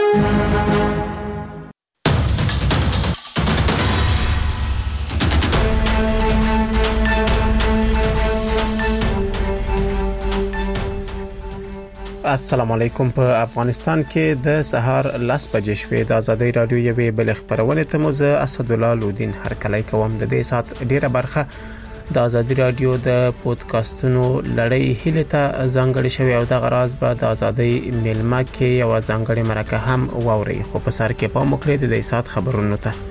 السلام علیکم. په افغانستان کې د سهار 10 بجې شوې د ازادي رادیو یوې بل خبرونه ته مو زه اسد الله لودین هر کله کوم د دې سات ډیره برخه د ازادي رادیو د پودکاسټونو لړۍ هله ته ځانګړې شوی او د غراز به د ازادي میلمه کې یو ځانګړې مرکه هم ووري خو په سر کې په مکرې د دې سات خبرونه ته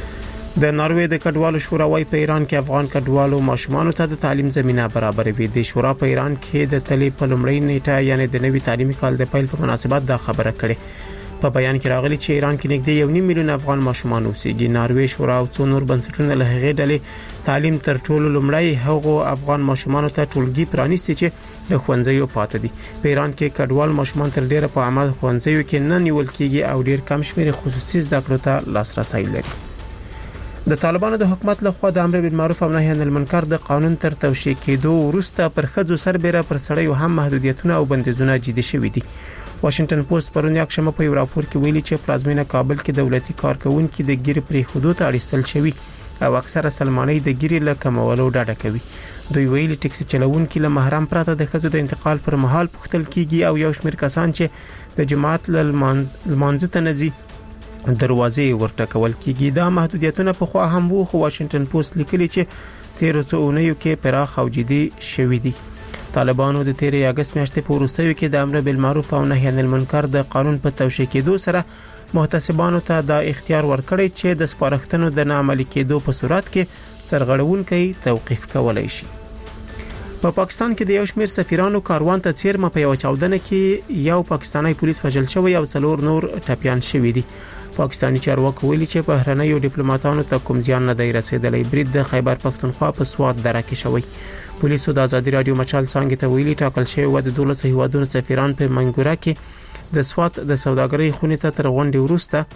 د ناروې د کډوالو شوراوي په ایران کې افغان کډوالو ماشومان ته د تعلیم زمينه برابروي. د شورا په ایران کې د تلی په لومړی نیټه یعنی د نوي تعلیمي کال د پیل په مناسبت دا خبره کړې. په بیان کې راغلي چې ایران کې نږدې 1.5 میلیون افغان ماشومان اوسېږي. ناروې شورا او څو نور بنسټونه له هغې ډلې تعلیم تر ټولو لومړی هغو افغان ماشومان ته ټولګي پرانیستي چې له ښوونځیو پاتې دي. په ایران کې کډوال ماشومان تر ډیره په عمل ښوونځیو کې نه نیول کېږي او ډیر کم شمېر خصوصي زده کړو ته لاسرسي لري. د طالبانو د حکومت لخوا د امر بالمعروف او نهي عن المنکر د قانون تر توشیح کېدو وروسته پر خځو سربېره پر سړیو هم محدودیتونه او بندیزونه جدي شوي دي. واشنگټن پوسټ پرون یکشنبه په یو راپور کې ویلي چې پلازمینه کابل کې دولتي کارکونکو د ګیري پرې حدود اړیستل شوی او اکثره سلماني د ګیري له کمولو ډډه کوي. دوی ویلي ټیکسي چلوونکو له محرم پرته د خځو د انتقال پر مهال پوښتل کیږي او یو شمېر کسان چې د جماعت لمانځه ته نزي دروازې ورټکول کیږي. دا محدودیتونه په خوا هم وو خو واشنگټن پوسټ لیکلي چې 13 اونیو کې پراخ او جدي شوي دي. طالبانو د 13 اگست میاشتې په وروستیو کې د امر بالمعروف او نهي عن المنکر د قانون په توشیح کېدو سره محتسبانو ته د اختیار ورکړی چې د سپارښتنو د ناعملي کېدو په صورت کې سرغړونکي توقيف کولای شي. په پاکستان کې د یو شمېر سفیرانو کاروان ته څیرمه په یو چاودنه کې یو پاکستانی پولیس وژل شوی او 4 نور ټپيان شوی دي. پاکستانی چارواکو ویلي چې بهرنیو ډیپلوماټانو ته کوم زیان نه دی رسیدلی. برید د خیبر پختونخوا په سوات دره کې شوی. پولیسو د ازادي رادیو مچال څنګه ته ویلي ټاکل شوی و د 12 هیوادونو سفیران په منګورا کې د سوات د سوداګرۍ خونې ته تر غونډې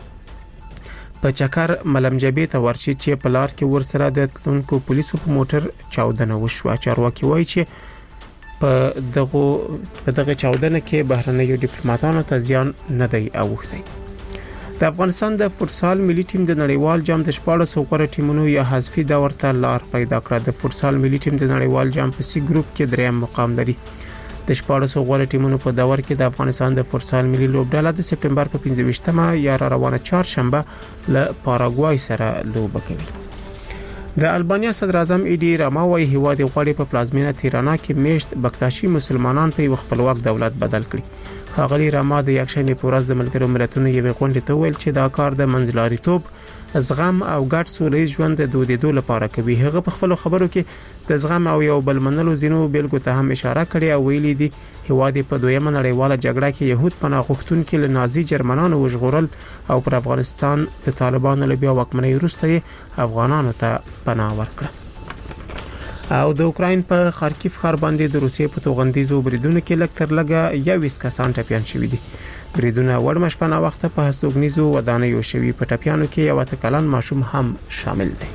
وروسته په چکر ملمجبې ته ورشي چې په لار کې ورسره د تلونکو پولیسو په موټر چاودنه وشوه. چارواکي وایي چې په دغه چاودنه کې بهرنیو ډیپلوماټانو ته زیان نه دی اوښتی. د افغانستان د فوتسال ملي ټیم د نړیوال جام د 14 غوړه ټیمونو یا حذفي دور ته لار پیدا کړه. د فوتسال ملي ټیم د نړیوال جام په سی ګروپ کې دریم مقام لري. د 14 غوړه ټیمونو په دور کې د افغانستان د فوتسال ملي لوبډله د سپتمبر په 15مه یا روانه چهارشنبه له پاراګوای سره لوبه کوي. د البانیا صدر اعظم ایډی راما وايي هیواد غوړي په پلازمینه تیرانا کې میشت بکتاشي مسلمانان په خپلواک دولت بدل کړي. هغه راما د یکشنبه په ورځ د ملګرو ملتونو یوې غونډې ته ویل چې دا کار د منځلاریتوب زغم او ګډ سولې ژوند د دودیدو لپاره کوي. هغه په خپل خبرو کې د زغم او یو بل منلو زینو بیلګو ته هم اشاره کړې او ویلي دي هیواد په دویمه نړیواله جګړه کې يهود پناه غوښتونکو له نازي جرمنانو وژغورل او پر افغانستان د طالبانو له بیا واکمنۍ وروسته افغانانو ته پناه ورکړه. او د اوکراین په خارکیف ښار باندې د روسیې په توغندیزو بریدونو کې لږ تر لږه 21 کسان ټپيان شوي دي. بریدونه وړمشپنه وخت په هستوګنیزو ودانیو شوي. په ټپيانو کې یو تکلن ماشوم هم شامل دی.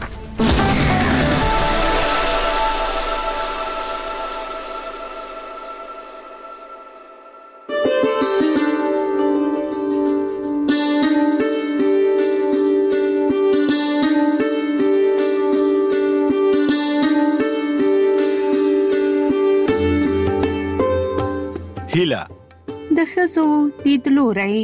د ښځو لیدلوری.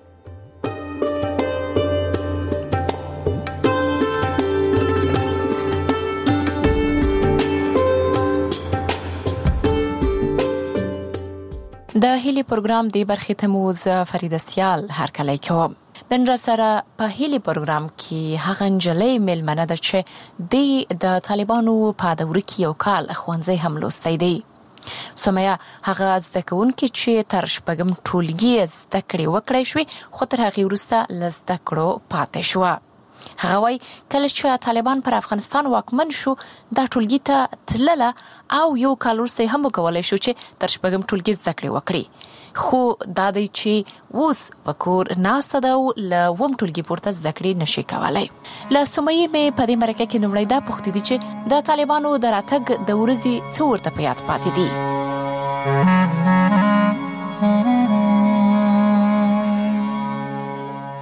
د هیلي پروګرام دی برخې ته مو ز فرید استیال هر کله کوم. نن را سره په هیلي پروګرام کې هغه نجلې ملمنه ده چې د طالبانو په دور کې یو کال ښوونځی هم لوستی دی. سمیا هغه زده کوونکي چې تر شپږم ټولګي زده کړې وکړای شوې خو تر هغه وروسته لزده کړو پاتې شو. هغه وای کله چې طالبان پر افغانستان واکمن شو دا ټولګي ته تلله او یو کال وروسته هم وکولای شو چې تر شپږم ټولګي زده کړې وکړي. خو دا دی چې اوس په کور ناسته ده او له وم ټولګي پورته زده کړې نشي کولای. له سمیې مې په دې مرکه کې لومړی دا پوښتنه دي چې د طالبانو د راتګ د ورځې څو ورته په یاد پاتې دي.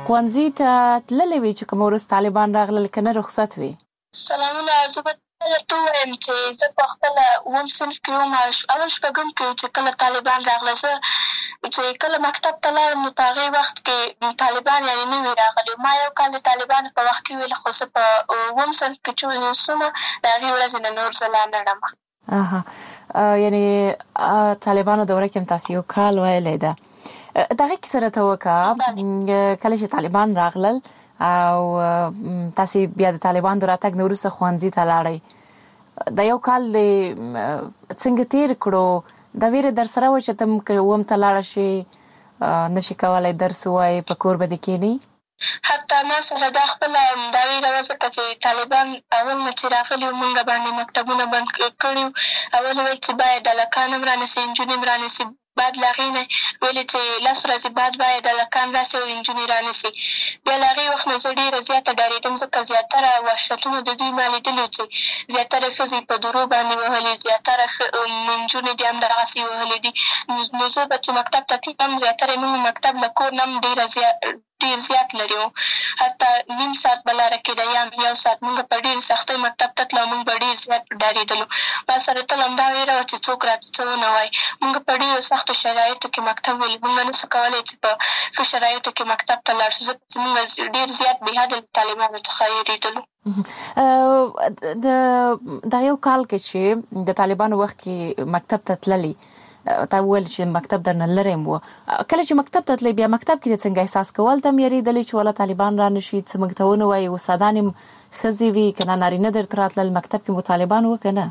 خوانزي ته تللې وي چې کوم ورس طالبان راغلل کنه رخصت وي؟ سلامونه. زه به درته ووایم چې زه په خپله اووم صنف کې وم، اول شپږم کې چې کله طالبان راغله. زه چې کله مکتب ته لاړم نو په هغې وخت کې طالبان یعنې نه وي راغلي. ما یو کال د طالبانو په وخت کې ویل، خو زه په اووم صنف کې چې سومه د هغې ورځې نه نور زه لا نه ړم. یعنې طالبانو دوره کې هم تاسې یو کال ویلی ده. دغه کیسه راته وکړه، کله چې طالبان راغلل او تاسې بیا د طالبان د راتګ نه وروسته ښوونځي ته لاړئ، د یو کال دې څنګه تېر کړو؟ دا ویره در سره وه چې ته که اووم ته لاړه شې نشي کولی درس ووایې، په کور به دې کښېنئ؟ حتی ما سره دا خپله دا ویره وه، ځکه چې طالبان اول نه چې راغلي وو موږ باندې مکتبونه بند کړي وو. اول ویل چې باید هلکان هم رانیسي، نجونې هم رانیسي. بعد له هغې نه ویلې چې 10 ورځې بعد باید هلکان راسي او نجونې رانیسي. بیا له هغې وخت نه زه ډېره زیاته ډارېدم، ځکه زیاتره وحشتونه د دوی ما لیدلي وو چې زیاتره ښځې په درو باندې وهلي، زیاتره نجونې دې هم دغسې وهلي دي. نو زه به چې مکتب ته تلم، زیاتره یې موږ مکتب له کور نه هم ډېر زیات لرې وو. حتی نیم ساعت به لاره کېده یا یو ساعت. موږ په ډېرې سختۍ مکتب ته تلو، موږ به ډېر زیات ډارېدلو. ما سره تل همدا ویره وه چې څوک راته څه ونه وایي. موږ په ډېرو سختو شرایطو کې مکتب ویلي، موږ نه سو کولی چې په ښه شرایطو کې مکتب ته لاړ شو، ځکه چې موږ ډېر زیات بېحده له طالبانو څخه ویرېدلو. د یو کال کې چې د طالبانو وخت کې مکتب ته تللي، تا وویل چې مکتب درنه لرې م وه. کله چې مکتب ته تللی، بیا مکتب کې د څنګه احساس کول ته م یېرېدلې چې والا طالبان را نه شي، څه موږ ته ونه وایي؟ استادان یې ښځې وي که نه نارینه درته راتلل؟ مکتب کې مو طالبان وه که نه؟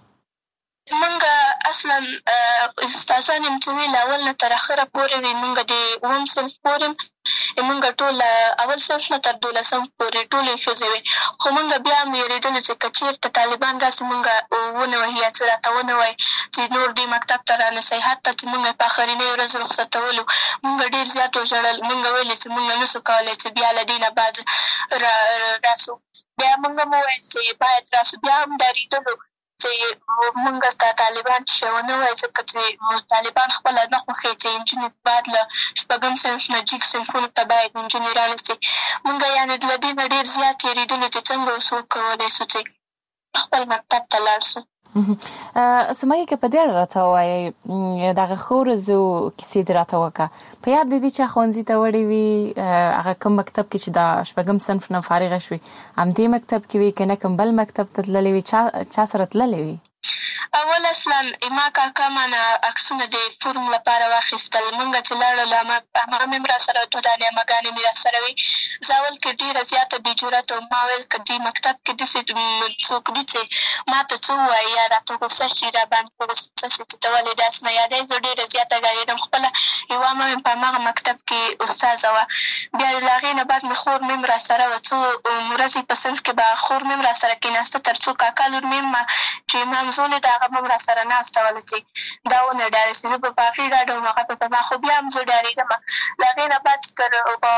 موږ اصلا استادان یم چې ویل اول نه تر اخره پورې وي. موږ د اووم صنف پورې موږ ټول اول صنف نه تر 12 پورې ټولې ښځې وې. خو موږ بیا هم ویرېدلو چې که چېرته طالبان راسي موږ ونه وهي یا څه راته ونه وایي چې نور دې مکتب ته رانیسئ. حتی چې موږ په آخرنۍ ورځ رخصتولو موږ ډېر زیات وژړل. موږ ویلې چې موږ نه سو کولی چې بیا له دې نه بعد راسو. بیا موږ هم وویل چې باید راسو. بیا هم ډارېدلو چې موږ ته طالبان چې ونه وایي، ځکه چې طالبان خپله نه خوښوي چې نجونې بعد له شپږم صنف نه جګ صنفونو ته باید نجونې رانیسي. موږ یعنې له دې نه ډېر زیات یېرېدلو چې څنګه اوس وکولی سو چې خپل مکتب ته لاړ سو. سمیه که په دې اړه راته ووایې، دغه ښو ورځو کیسې دې راته وکړه. په یاد دې چا ښوونځي ته وړې وي، هغه کوم مکتب کې چې د شپږم صنف نه فارغه شوې همدې مکتب کې وي که نه کوم بل مکتب ته تللې وي؟ چا سره تللې وي؟ اول اصلا ما کاکا مانه عکسونه د فورم لپاره واخیستل. موږ چې لاړلو هماغه مې هم را سره 2 دانې اماګانې مې را سره وي. زه اول کې ډېره زیاته بې جرأته وم. ما ویل که دې مکتب کې داسې څوک دي چې ما ته څه ووایي یا راته غوسه شي، را باندې غوسه شي چې ته ولې داسې نه یادوې. زه ډېره زیاته ډارېدم. خپله یوه عمه مې په هماغه مکتب کې استاذه وه. بیا له هغې نه بعد مې خور مې هم را سره وه. څو ورځې په صنف کې به خور مې هم را سره کېناسته، تر څو کاکا لور مې هم چې مامزولې د هغه به هم را سره ناسته وله چې دا ونه ډارې شي. زه به په هغې ډاډه وم، هغه به په ما. خو بیا هم زه ډارېدم. له هغې نه بعد تر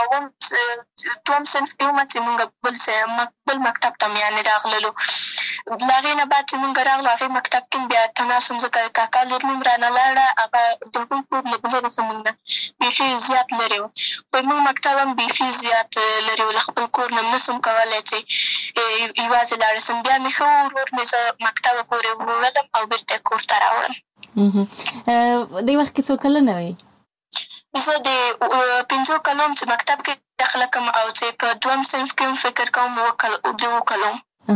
دوم صنف کې ومه چې موږ بل مکتب ته یعنې راغللو. له هغې نه بعد چې موږ راغلو هغې مکتب کې بیا تناس وم، ځکه کاکا لور مې هم رانه لاړه. هغه د هغوی کور لږ لرې زموږ نه بیخي زیات لرې و. خو موږ مکتب هم بیخي زیات لرې و. له خپل کور نه نه سم کولی چې یوازې لاړه سم. بیا مې ښه ورور مې زه مکتبه پورې وړلم او بېرته کور ته راوړم. دې وخت کې څو کلنه وې؟ زه د 5 کلو چې مکتب کې داخله کوم او چې په دوم صنف کې هم فکر کوم 2 کلو.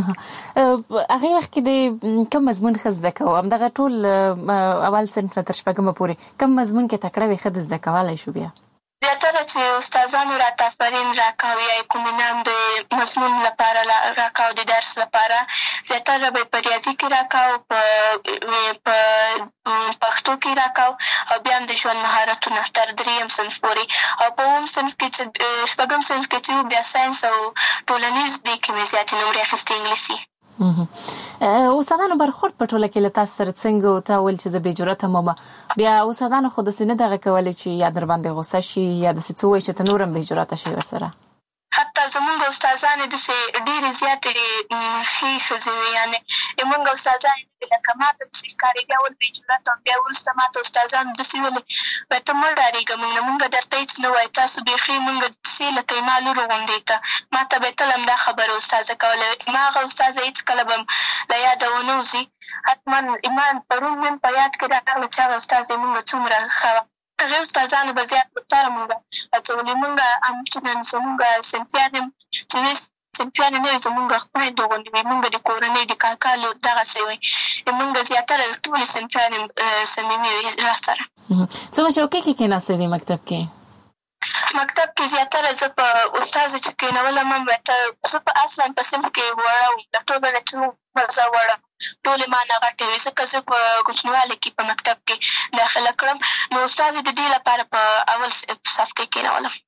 هغې وخت کې د کوم مضمون ښه زده کوو؟ همدغه ټول اول صنف نه تر شپږمه پورې کوم مضمون کې تکړه وې ښه زده کولی شو؟ بیا زیاتره چې استادانو راته آفرین راکاو یا کوم انعام د مضمون لپاره راکاو، د درس لپاره زیاتره به په ریاضي کې راکاو، په پښتو کې راکاو او بیا هم د ژوند مهارتونه تر 3م صنف پورې. او په 9م صنف کې چې 6م صنف کې چې بیا ساینس او ټولنیز دې کې مې زیاتې نمرې اخیستې، انګلیسي. استادانو برخورد په ټوله کې له تاسو سره څنګه و؟ ته ویل چې زه بې جرأته وم، بیا استادانو خو داسې نه دغه کولی چې یا در باندې غوسه شي یا داسې څه وایي چې ته نور هم بې جرأته شي ورسره؟ حتی زمونږ استادان د سه ډېر زیات خي خزوي یعنی موږ استادان لکه ماته د سکاري بیا ول به جوړه بیا ورسته ماته استادان د سی ول به ته مړ راریږم موږ درته هیڅ نه وای تاسو به خي موږ سي لکه مالو روندې ته ماته به تلم دا خبره استاد کوله ما غو استاد هیڅ کله بم لا یادونه وزي حتما ایمان پرون من په یاد کې راغله چې استاد موږ څومره خو هغه استادانو به زیات پټاره مونږ اڅولې مونږ امچنن زمونږ سنفیانم چې سنفیان نه زمونږ خپل دوغونې وي مونږ د کورنۍ د کاکالو دغه سی وي مونږ زیاتره ټول سنفیان سمېمي وي را سره څه مشوکې کې کېناستې دې مکتب کې زیاتره زه په استاد چې کېنولم هم زه په اصلا په صنف کې وړه د ټولو نه چې مزه وړه ټولې ما نه غټې وي ځکه زه په کوچنیوالي کې په مکتب کې داخله کړم نو استاد د دې لپاره په اول صف کې کېنولم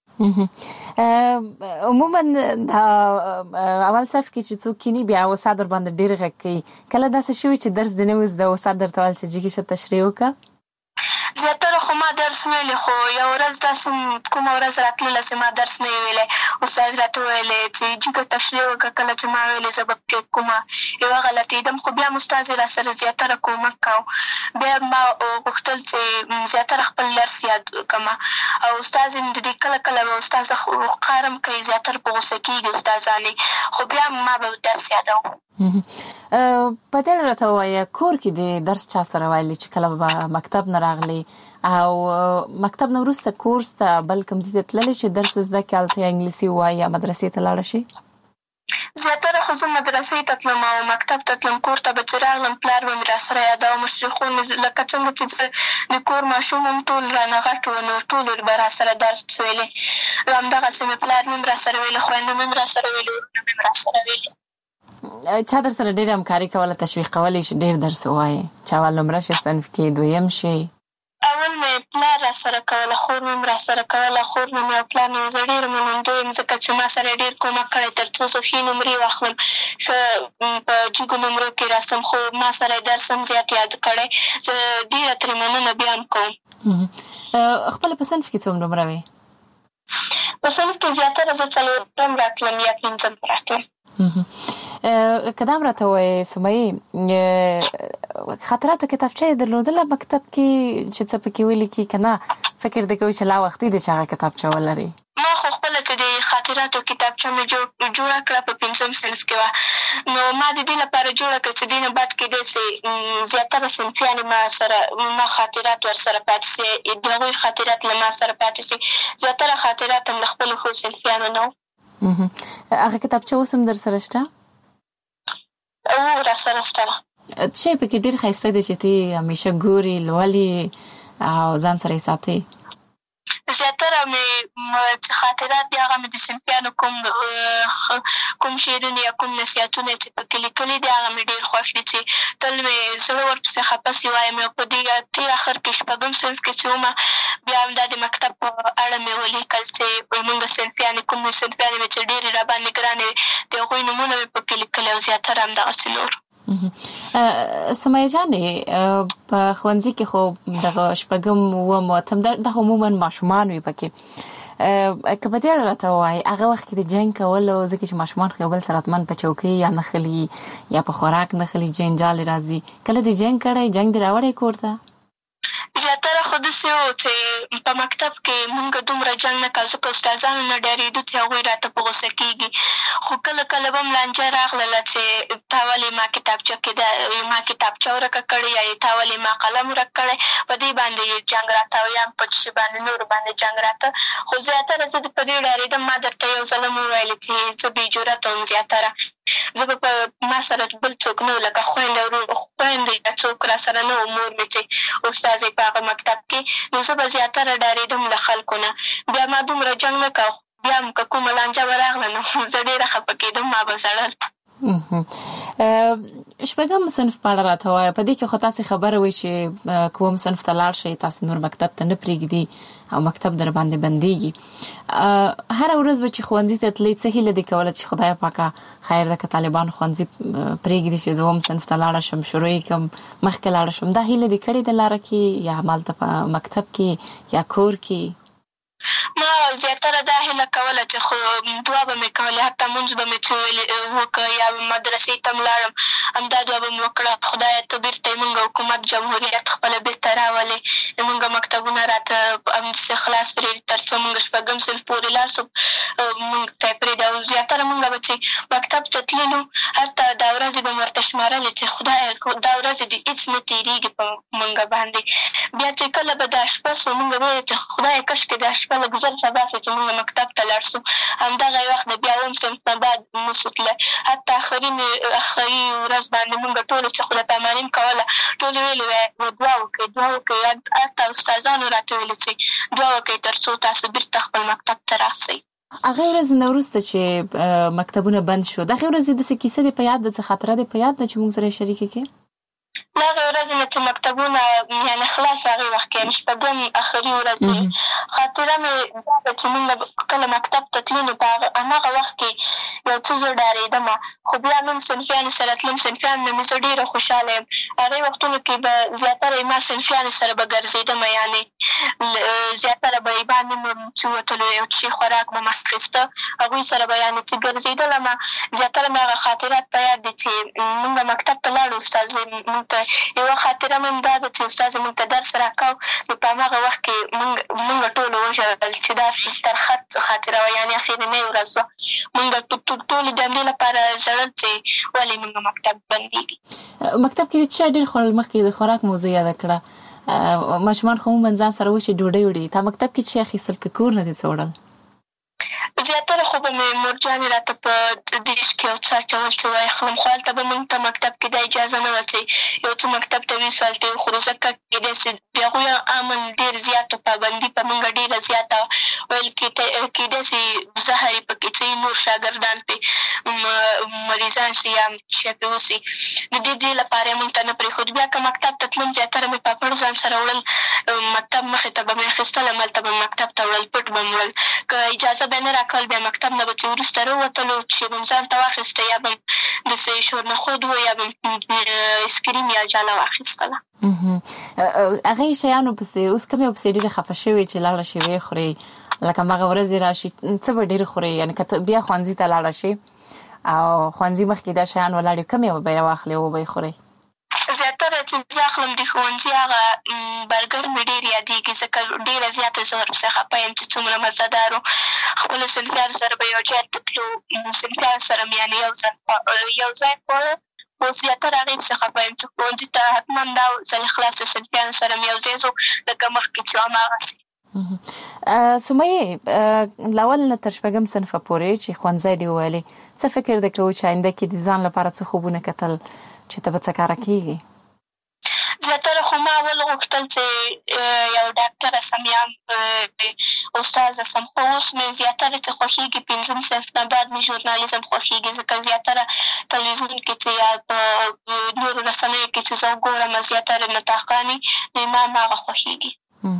عموما دا اول صف کې چې څوک کینی بیا استاد ور باندې ډېر غږ کوي کله داسې شوي چې درس دې نه وز د استاد درته ویل چې جګې شه تشریح وکړه زیاتره خو ما درس ویلی خو یو ورځ داسې کومه ورځ راتلله چې ما درس نه ویلی استاد راته ویلی چې جګه تشریح وکړه کله چې ما ویلې زه به پکې کومه یوه غلطېدم خو بیا م استاد را سره زیاتره کومک کوو بیا ما غوښتل چې زیاتره خپل درس یاد کړمه او استاد م د دې کله کله به استاد قهرم کوي زیاتره په غوسه کېږي استادانې خو بیا ما به درس یادوم په دې راته وایه کور کې د درس چا سره ویلي چې کله به مکتب نه راغلی او مکتب نه وروسته کورس ته بل کوم ځای ته تللی چې درس زده کړې هلته یا انګلیسي ووایي یا مدرسې ته لاړه شي زیاتره خو زه مدرسې ته تلم او مکتب ته تلم کور ته به چې راغلم پلار به مې را سره یاده او مشرخون لکه څنګه چې زه د کور ماشوم هم ټول رانه غټ وو نو ټولو به را سره درس ویلی همدغسې مې پلار مې هم را سره ویلي خویندو مې هم را سره ویلي ورونه مې هم را سره ویلي چا در سره ډېره همکاري کوله تشویق کولی چې ډېر درس ووایې چې اول نمره شي صنف کې دویم شي اول مې پلار را سره کوله خور مې هم را سره کوله خور نه مې او پلار نه زه ډېره منندوی یم ځکه چې ما سره ډېر کومک کړی تر څو زه ښې نمرې واخلم ښه په جګو نمرو کې راسم خو ما سره درس هم زیات یاد کړی زه ډېره ترې مننه بیا هم کوم خپله په صنف کې څوم نمره وې په صنف کې زیاتره زه څلورم راتلم یا پنځم راتلم که دا هم راته وایې سمیې خاطراتو کتابچه یې درلودله مکتب کې چې څه پکې ولیکي که نه فکر دې کوي چې لا وختي دی چې هغه کتابچه ولري ما خو خپله چې د خاطراتو کتابچه مې جوړه کړه په پنځم صنف کې وه نو ما د دې لپاره جوړه کړه چې دې نه بعد کېدی سي زیاتره صنفیانې ما خاطرات ورسره پاتې سي د هغوی خاطرات له ما سره پاتې سي زیاتره خاطرات هم له خپلو ښو صنفیانو نه هغه کتابچه اوس هم در سره شته را سره شته څه پکې ډېر ښایسته دی چې ته همیشه ګوري لولي او ځان سره یې ساتې زیاتره مې خاطرات دي هغه مې د صنفیانو کوم شعرونه یا کوم نصیحتونه چې پکې لیکلي دي هغه مې ډېر خوښ دي چې تل مې زړه ورپسې خفه سي وایم او په دې تېر اخر کې شپږم صنف کې چې ومه بیا هم دا د مکتب په اړه مې ولیکل چې موږ صنفیانې کوم صنفیانې مې چې ډېرې راباندې ګرانې وې د هغوی نومونه مې پکې لیکلي او زیاتره همدغسې نور سمیه جانې په ښوونځي کې خو دغه شپږم اووم اتم دا عموما ماشومان وي پکې که په دې اړه راته ووایي هغه وخت کې د جنګ کولو ځکه چې ماشومان خو یو بل سره حتما په چوکۍ یا نښلي یا په خوراک نښلي جنجال راځي کله دې جنګ کړی جنګ دې راوړی کور ته زیاتره خو داسې و چې په مکتب کې مونږ دومره جنګ نه کوو ځکه استادانو نه ډارېدو چې هغوی راته په غوسه کېږي خو کله کله به هم لانجه راغلله چې تا ولې ما کتابچه کې ما کتابچه ورکه کړې یا تا ولې ما قلم ورک کړی په دې باندې جنګ راته او یا په څه باندې نورو باندې جنګ راته خو زیاتره زه په دې ډارېدم ما درته یو ځل هم وویلې چې زه بې جرأته وم زیاتره زه به په ما سره بل څوک نه و لکه خویندې یا څوک را سره نه و مور مې چې استاد یې په هغه مکتب کې نو زه به زیاتره ډارېدم له خلکو نه بیا ما دومره جنګ نه کوه بیا هم که کومه لانجه به راغله نو زه ډېره خفه کېدم ما به ژړل شپږم صنف په اړه راته وایه په دې کې خو تاسې خبره وایي چې کوم صنف ته لاړ شئ تاسې نور مکتب ته نه پرېږدي او مکتب در باندې بندېږي هره ورځ به چې ښوونځي ته تلئ څه هیله دې کوله چې خدای پاکه خیر ده که طالبان ښوونځي پرېږدي چې زه اووم صنف ته لاړه شم شروع یې کړم مخکې لاړه شم دا هیله دې کړې ده لاره کې یا همالته په مکتب کې یا کور کې ما او زیاتره دا هیله کوله چې خو دعا به مې کولې، حتی مونځ به مې څه وکړه یا مدرسې ته م لاړم، همدا دعا به مې وکړه، خدایه ته بېرته یې مونږ حکومت جمهوریت خپله بېرته راولې، مونږ مکتبونه راته همداسې خلاص پرېږدي تر څو مونږ 6م صنف پورې لاړ شو، مونږ ته یې پرېږدي. او زیاتره مونږ به چې مکتب ته تللو هلته دا ورځې به مې ورته شمارلې چې خدایه دا ورځې دې هېڅ نه تېرېږي په مونږ باندې. بیا چې کله به دا شپه سو مونږ به ویل چې خدایه کاشکې دا شپه لږ زر سبا سي چې مونږ مکتب ته لاړ سو. همدغه یې وخت د بیا 8م صنف نه بعد نسو تللی، حتی آخري ورځ باندې مونږ ټولو چې خدای پاماني م کوله ټولو ویلې وی دعا وکړئ هلته استادانو راته ویلې چې دعا وکړئ تر څو تاسو بېرته خپل مکتب ته راسئ. هغې ورځې نه وروسته چې مکتبونه بند شو، د هغې ورځې داسې کیسه دې په یاد ده، څه خاطره دې په یاد ده چې موږ سره یې شریکه کړې؟ له هغې ورځې نه چې مکتبونه یعنې خلاص هغې وخت کې یعنې 6م آخري ورځ خاطره مې دا ده چې مونږ کله مکتب ته تلو نو په هماغه وخت کې یو څه زه ډارېدم، خو بیا نوم صنفیانو سره تلم، صنفیانو نه مې زه ډېره خوشحاله یم. هغې وختونو کې به زیاتره ما صنفیانو سره به ګرځېدم، یعنې زیاتره به یې باندې مې چې وتلو یو څه خوراک به مې اخېسته، هغوی سره به یعنې چې ګرځېدلم. زیاتره مې هغه خاطرات په یاد دي چې مونږ مکتب ته لاړو، استازۍ مونږ ته یوه خاطره مې هم دا ده چې استاد مونږ ته درس راکاو نو په هماغه وخت کې مونږ ټولو وژړل چې دا ترخه خاطره وه، یعنې اخرنۍ ورځ وه. مونږ ټولو د همدې لپاره ژړل چې ولې مونږ مکتب بندېږي. مکتب کې د چا ډېر خوړل؟ مخکې د خوراک موضوع یاده کړه، ماشومان خو عموماً ځان سره وشي ډوډۍ وړي، تا مکتب کې څه اخیستل که کور نه دې څه وړل؟ زیاتره خو به مې مورجانې راته په ډیش کې یو څه اچول چې واخلم، خو هلته به مونږ ته مکتب کې دا اجازه نه وه چې یو څه مکتب ته ویسو هلته یې وخورو، ځکه کېدای سي د هغوی امن ډېر زیات پابندي په مونږ ډېره زیاته ویل کېدای سي زهر یې پکې څه نور شاګردان پرې مریضان سي یا شی پرې وسي، د دې لپاره یې مونږ ته نه پرېښود. بیا که مکتب ته تلم زیاتره مې پاپړ ځان سره وړل، مکتب مخې ته به مې اخېستلم، هلته به مکتب ته وړل، پټ به م وړل، که اجازه به یې نه راکول بیا مکتب نه به چې وروسته راووتلو چې به م ځان ته واخېسته یا به م داسې شورنخود و یا به م اسکریم یا جاله واخېستله. هغې شیانو پسې اوس کوم یو پسې ډېرې خفه شوې چې لاړه شي ویې خورې، لکه هماغه ورځې راشي څه به ډېر خورې، یعنې که بیا ښوونځي ته لاړه شي او ښوونځي مخکې دا شیان ولاړ وي کوم یو به یې واخلې او به یې خورې؟ زیاتره چې زه اخلم د ښوونځي هغه برګر مې ډېر یادېږي، ځکه ډېره زیاته زه ورپسې خفه یم چې څومره مزهدار و. خپلو صنفیانو سره به یو ځای ته تلو، صنفیانو سره مې یعنې یو ځای خواړه، خو زیاتره هغې پسې خفه یم چې ښوونځي ته حتما دا ځل خلاص صنفیانو سره مې یو ځای ځو لکه مخکې چې هماغسې. سمیې له اول نه تر 6م صنفه پورې چې ښوونځی دې وویلې، څه فکر دې کوو چې آینده کې د ځان لپاره څه خوبونه کتل چې ته به څه کاره کېږي؟ زیاتره خو ما اول غوښتل چې یو ډاکټره سم یا استاذه سم، خو اوس مې زیاتره چې خوښېږي 5م صنف نه بعد مې ژورنالیزم خوښېږي، ځکه زیاتره تلویزیون کې چې یا په نورو رسنیو کې چې زه وګورم زیاتره نطاقانې نو ما هماغه خوښېږي.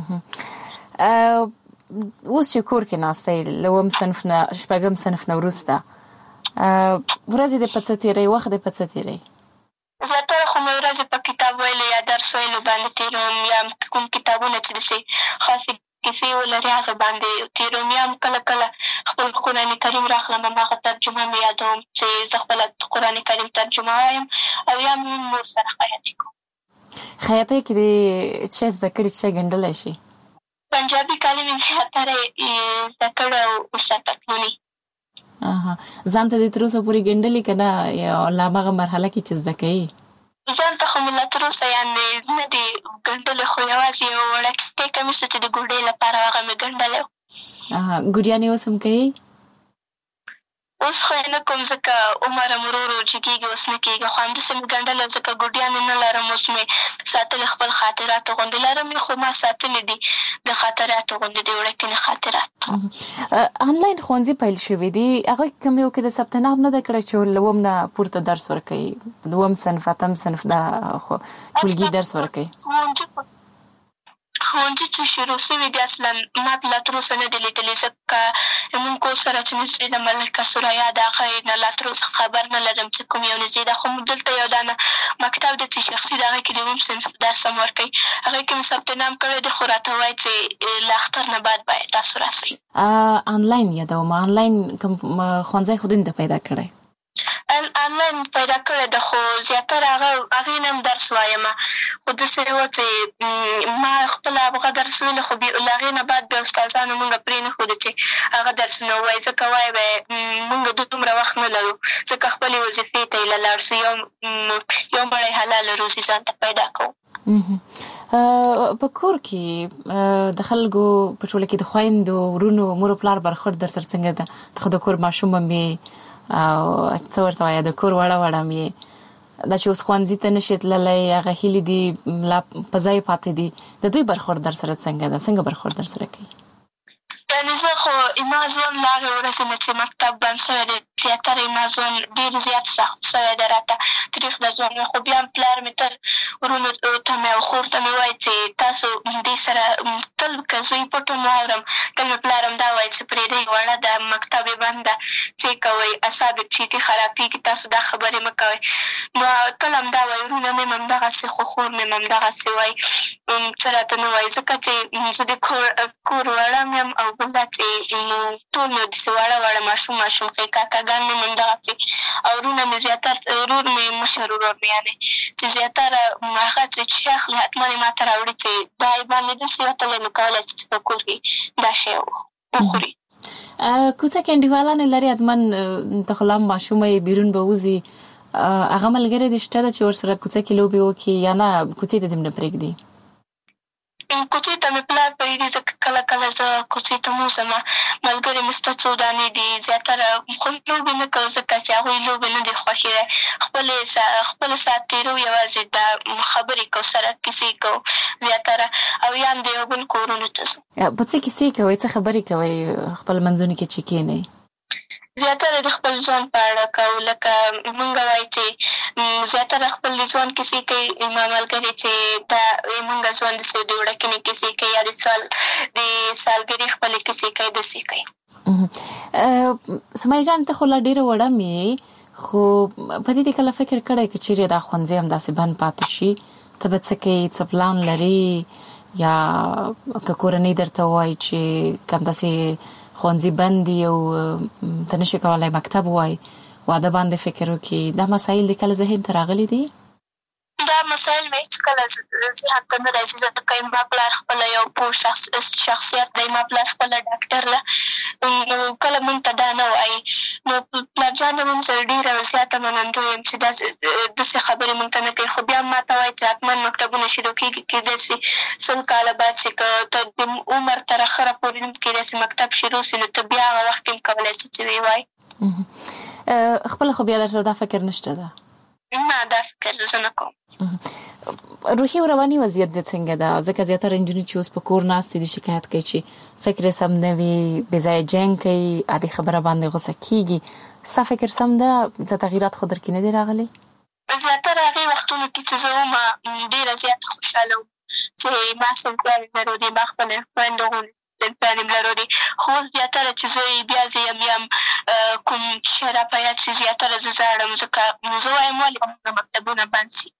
اوس چې کور کې ناسته یې له 9م صنف نه 6م صنف نه وروسته ورځې دې په څه تېروي، وخت دې په څه تېروي؟ زیاتره خو مې ورځې په کتاب ویلو یا درس ویلو باندې تېروم، یا کوم کتابونه چې داسې خاصې کیسې ولري هغه باندې تېروم، یا هم کله کله خپل قرآن کریم راخلم هماغه ترجمه مې یادوم چې زه خپله قرآن کریم ترجمه وایم، او یا مې مور سره خیاطي کوم. خیاطۍ کې دې څه زده کړي چې ګنډلی شي؟ پنجابي کالي مې زیاتره زده کړی او اوسه پتلونې. ځان ته دې تر اوسه پورې ګنډلي که نه یا لا هماغه مرحله کې چې زده کوي؟ ځان ته خو مې لا تر اوسه یعنې نه دي ګنډلې، خو یوازې یو وړوکی کمیس چې د ګوډۍ لپاره هغه مې ګنډلی و. ګوډیانې اوس هم کوي؟ اوس خو یې نه کوم ځکه عمر هم ورو ورو جګېږي، اوس نه کېږي، خو همداسې مې ګنډلی ځکه ګوډیانې نه لرم، اوس مې ساتلې خپل خاطراتو غوندې لرم یې، خو ما ساتلې دي د خاطراتو غوندې د وړکینې خاطرات. آنلاین ښوونځي پیل شوي دي، هغه کوم یو کې د ثبت نام نه ده کړی چې له 9م نه پورته درس ورکوي، 2م صنف 8م صنف دا ټولګي درس ورکوي؟ ښوونځي چې شروع شوي دي اصلا ما لا تر اوسه نه دي لیدلي، ځکه زمونږ کور سره چې نږدې ده ملکه سریا د هغه یې نه لا تر اوسه خبر نه لرم چې کوم یو نږدې ده. خو دلته یو دانه مکتب دی چې شخصي د هغې کې د اووم صنف درس هم ورکوي، هغې کې مې ثبت نام کړی دی، خو راته وایي چې له اختر نه بعد باید تاسو راسئ. آنلاین یادوم، آنلاین کوم ښوونځی خو دې پیدا کړی؟ آنلاین پیدا کړی ده، خو زیاتره هغې نه هم درس وایم، خو داسې وه چې ما خپله هغه درس ویلو، خو له هغې نه بعد بیا استادانو مونږ پرېنښودو چې هغه درسونه ووایي، ځکه وایي به مونږ دومره وخت نه لرو، ځکه خپلې وظیفې ته یې له لاړ شو، یو مړی حلاله روزي ځان ته پیدا کوو. په کور کې د خلکو په ټوله کې د خویندو ورونو مور پلار برخورد در سره څنګه ده؟ ته خو د کور ماشومه مې او څه ورته وایه د کور وړه مې دا چې اوس ښوونځي ته نشي تللی، هغه هیلې دي لا په ځای پاتې دي، د دوی برخورد در سره څنګه ده؟ څنګه برخورد در سره کوي؟ یعنې زه خو زما ژوند له هغې ورځې نه چې مکتب بند شوی دی زیاتره زما ژوند ډېر زیات سخت شوی دی، راته تریخ د ژوند وی، خو بیا هم پلار مې تل ورونو ته مې او خور ته مې وایي چې تاسو دې سره تل که زه یې پټ هم واورم، تل مې پلار هم دا وایي چې پرېږدئ وړه ده، مکتب یې بند ده، څه یې کوئ، اعصاب یې چیټي خرابېږي، تاسو دا خبرې مه کوئ. نو تل هم دا وایي، ورونه مې هم همدغسې، خو خور مې هم همدغسې وایي، څه راته نه وایي، ځکه چې زه د کور وړه م یم، او بل دا چې ټول مې داسې وړه ماشوم ښې کاکاګان مې هم همدغسې، او ورونه مې زیاتر ورور مې مشر ورور مې یعنې چې زیاتره هغه چې شی اخلي حتما یې ما ته راوړي چې دا یې باندې داسې وتلی، نو کولی چې په کور کې دا شی وخوري. کوڅه کې انډیوالانې لري حتما، ته خو لا هم ماشومه یې، بیرون به وځي، هغه ملګرې دې شته ده چې ورسره کوڅه کې لوبې وکړي، یا نه کوڅې ته دې هم نه پرېږدي؟ کوڅې ته مې پلار پرېږدي، ځکه کله کله زه کوڅې ته م وځم، ملګرې مې شته څو دانې دي، زیاتره خو لوبې نه کوو، ځکه چې هغوی لوبې نه دي خوښې دی، خپل ساعت تېرو، یوازې دا خبرې کوو، سره کیسې کوو زیاتره، او یا هم د یو بل کورونو ته ځو. په څه کیسې کوئ؟ څه خبرې کوئ خپل منځونو کې چې کښېنئ؟ زیاتره د خپل ژوند په اړه کوو، لکه مونږ وایي چې زیاتره خپل د ژوند کیسې کوي، ما ملګرې چې دا مونږ ژوند داسې د وړکینې کیسې کوي، یا د سالګرې خپلې کیسې کوي، داسې کوي. سمیه جان، ته خو لا ډېره وړه مې، خو په دې کله فکر کړی که چیرې دا ښوونځی همداسې بند پاتې شي، ته به څه کوې؟ څه پلان لرې؟ یا که کورنۍ درته ووایي چې که همداسې ښوونځي بند دي او ته نشي کولی مکتب ووایي، واده باندې فکر وکړي، دا مسایل دې کله ذهن ته راغلي دي؟ دا مسایل مې هېڅکله ذهن ته نه راځي، ځکه ما پلار خپله یو پوه شخصیت دی، ما پلار خپله ډاکټر ده، نو کله مونږ ته دا نه وایي. نو پلار جان هم زه ډېره زیاته منندوی یم چې داسې خبرې مونږ ته نه کوي، خو بیا هم ما ته وایي چې حتما مکتبونه شروع کېږي، کېدای شي 100 کاله بعد چې که ته د عمر تر اخره پورې هم کېدای شي مکتب شروع شي، نو ته بیا هغه وخت کې هم کولی شي چې ویې وایي. خپله خو بیا درته دا فکر نشته ده؟ نه، دا فکر زه نه کوم. روحي او رواني وضعیت دې څنګه ده؟ ځکه زیاتره نجونې چې اوس په کور ناستې دي شکایت کوي چې فکر یې سم نه وي، بې ځایه جنګ کوي، عادي خبره باندې غوسه کېږي. ستا فکر سم ده؟ څه تغییرات خو در کې نه دي راغلي؟ زیاتره هغې وختونو کې چې زه وم ډېره زیاته خوشحاله وم چې ما صنفیانې لرلې، ما خپلې خویندو غوندې صنفیانې لرلې، خو اوس زیاتره چې زه بیا زه یم کوم شی را په یاد شي، زیاتره زه ژاړم، ځکه زه وایم ولې زموږ مکتبونه بند شي.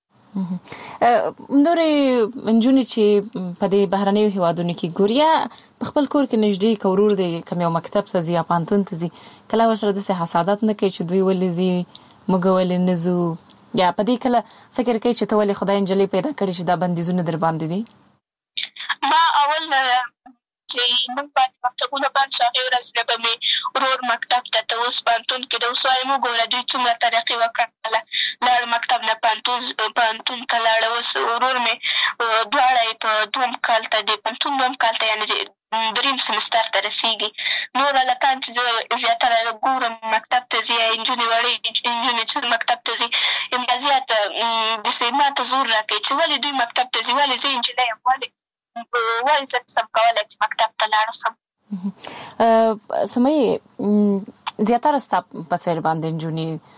نورې نجونې چې په دې بهرنیو هېوادونو کې ګوري، یا په خپل کور کې نږدې که ورور دی کوم یو مکتب ته ځي یا پوهنتون ته ځي، کله ورسره داسې حسادت نه کوي چې دوی ولې ځي موږ ولې نه ځو، یا په دې کله فکر کوي چې ته ولې خدای نجلۍ پیدا کړې چې دا بندیزونه در باندې دي؟ ما اول چې موږ باندې مکتبونه بند شو، هغې ورځ نه به مې ورور مکتب ته اوس پوهنتون کې د اوس وایم وګوره دوی څومره ترقي وکړله، لاړ مکتب نه پوهنتون ته لاړه، اوس ورور مې دواړه یې په دوم کال ته د پوهنتون دوم کال ته یعنې دریم سمستر ته رسېږي. نور هلکان چې زه زیاتره ګورم مکتب ته ځي، یا نجونې وړې نجونې چې مکتب ته ځي، همدا زیات داسې ما ته زور را کوي چې ولې دوی مکتب ته ځي، ولې زه نجلۍ یم، ولې زه نسم کولی چې مکتب ته لاړ شم. سمیه، زیاتره ستا په څېر باندې نجونې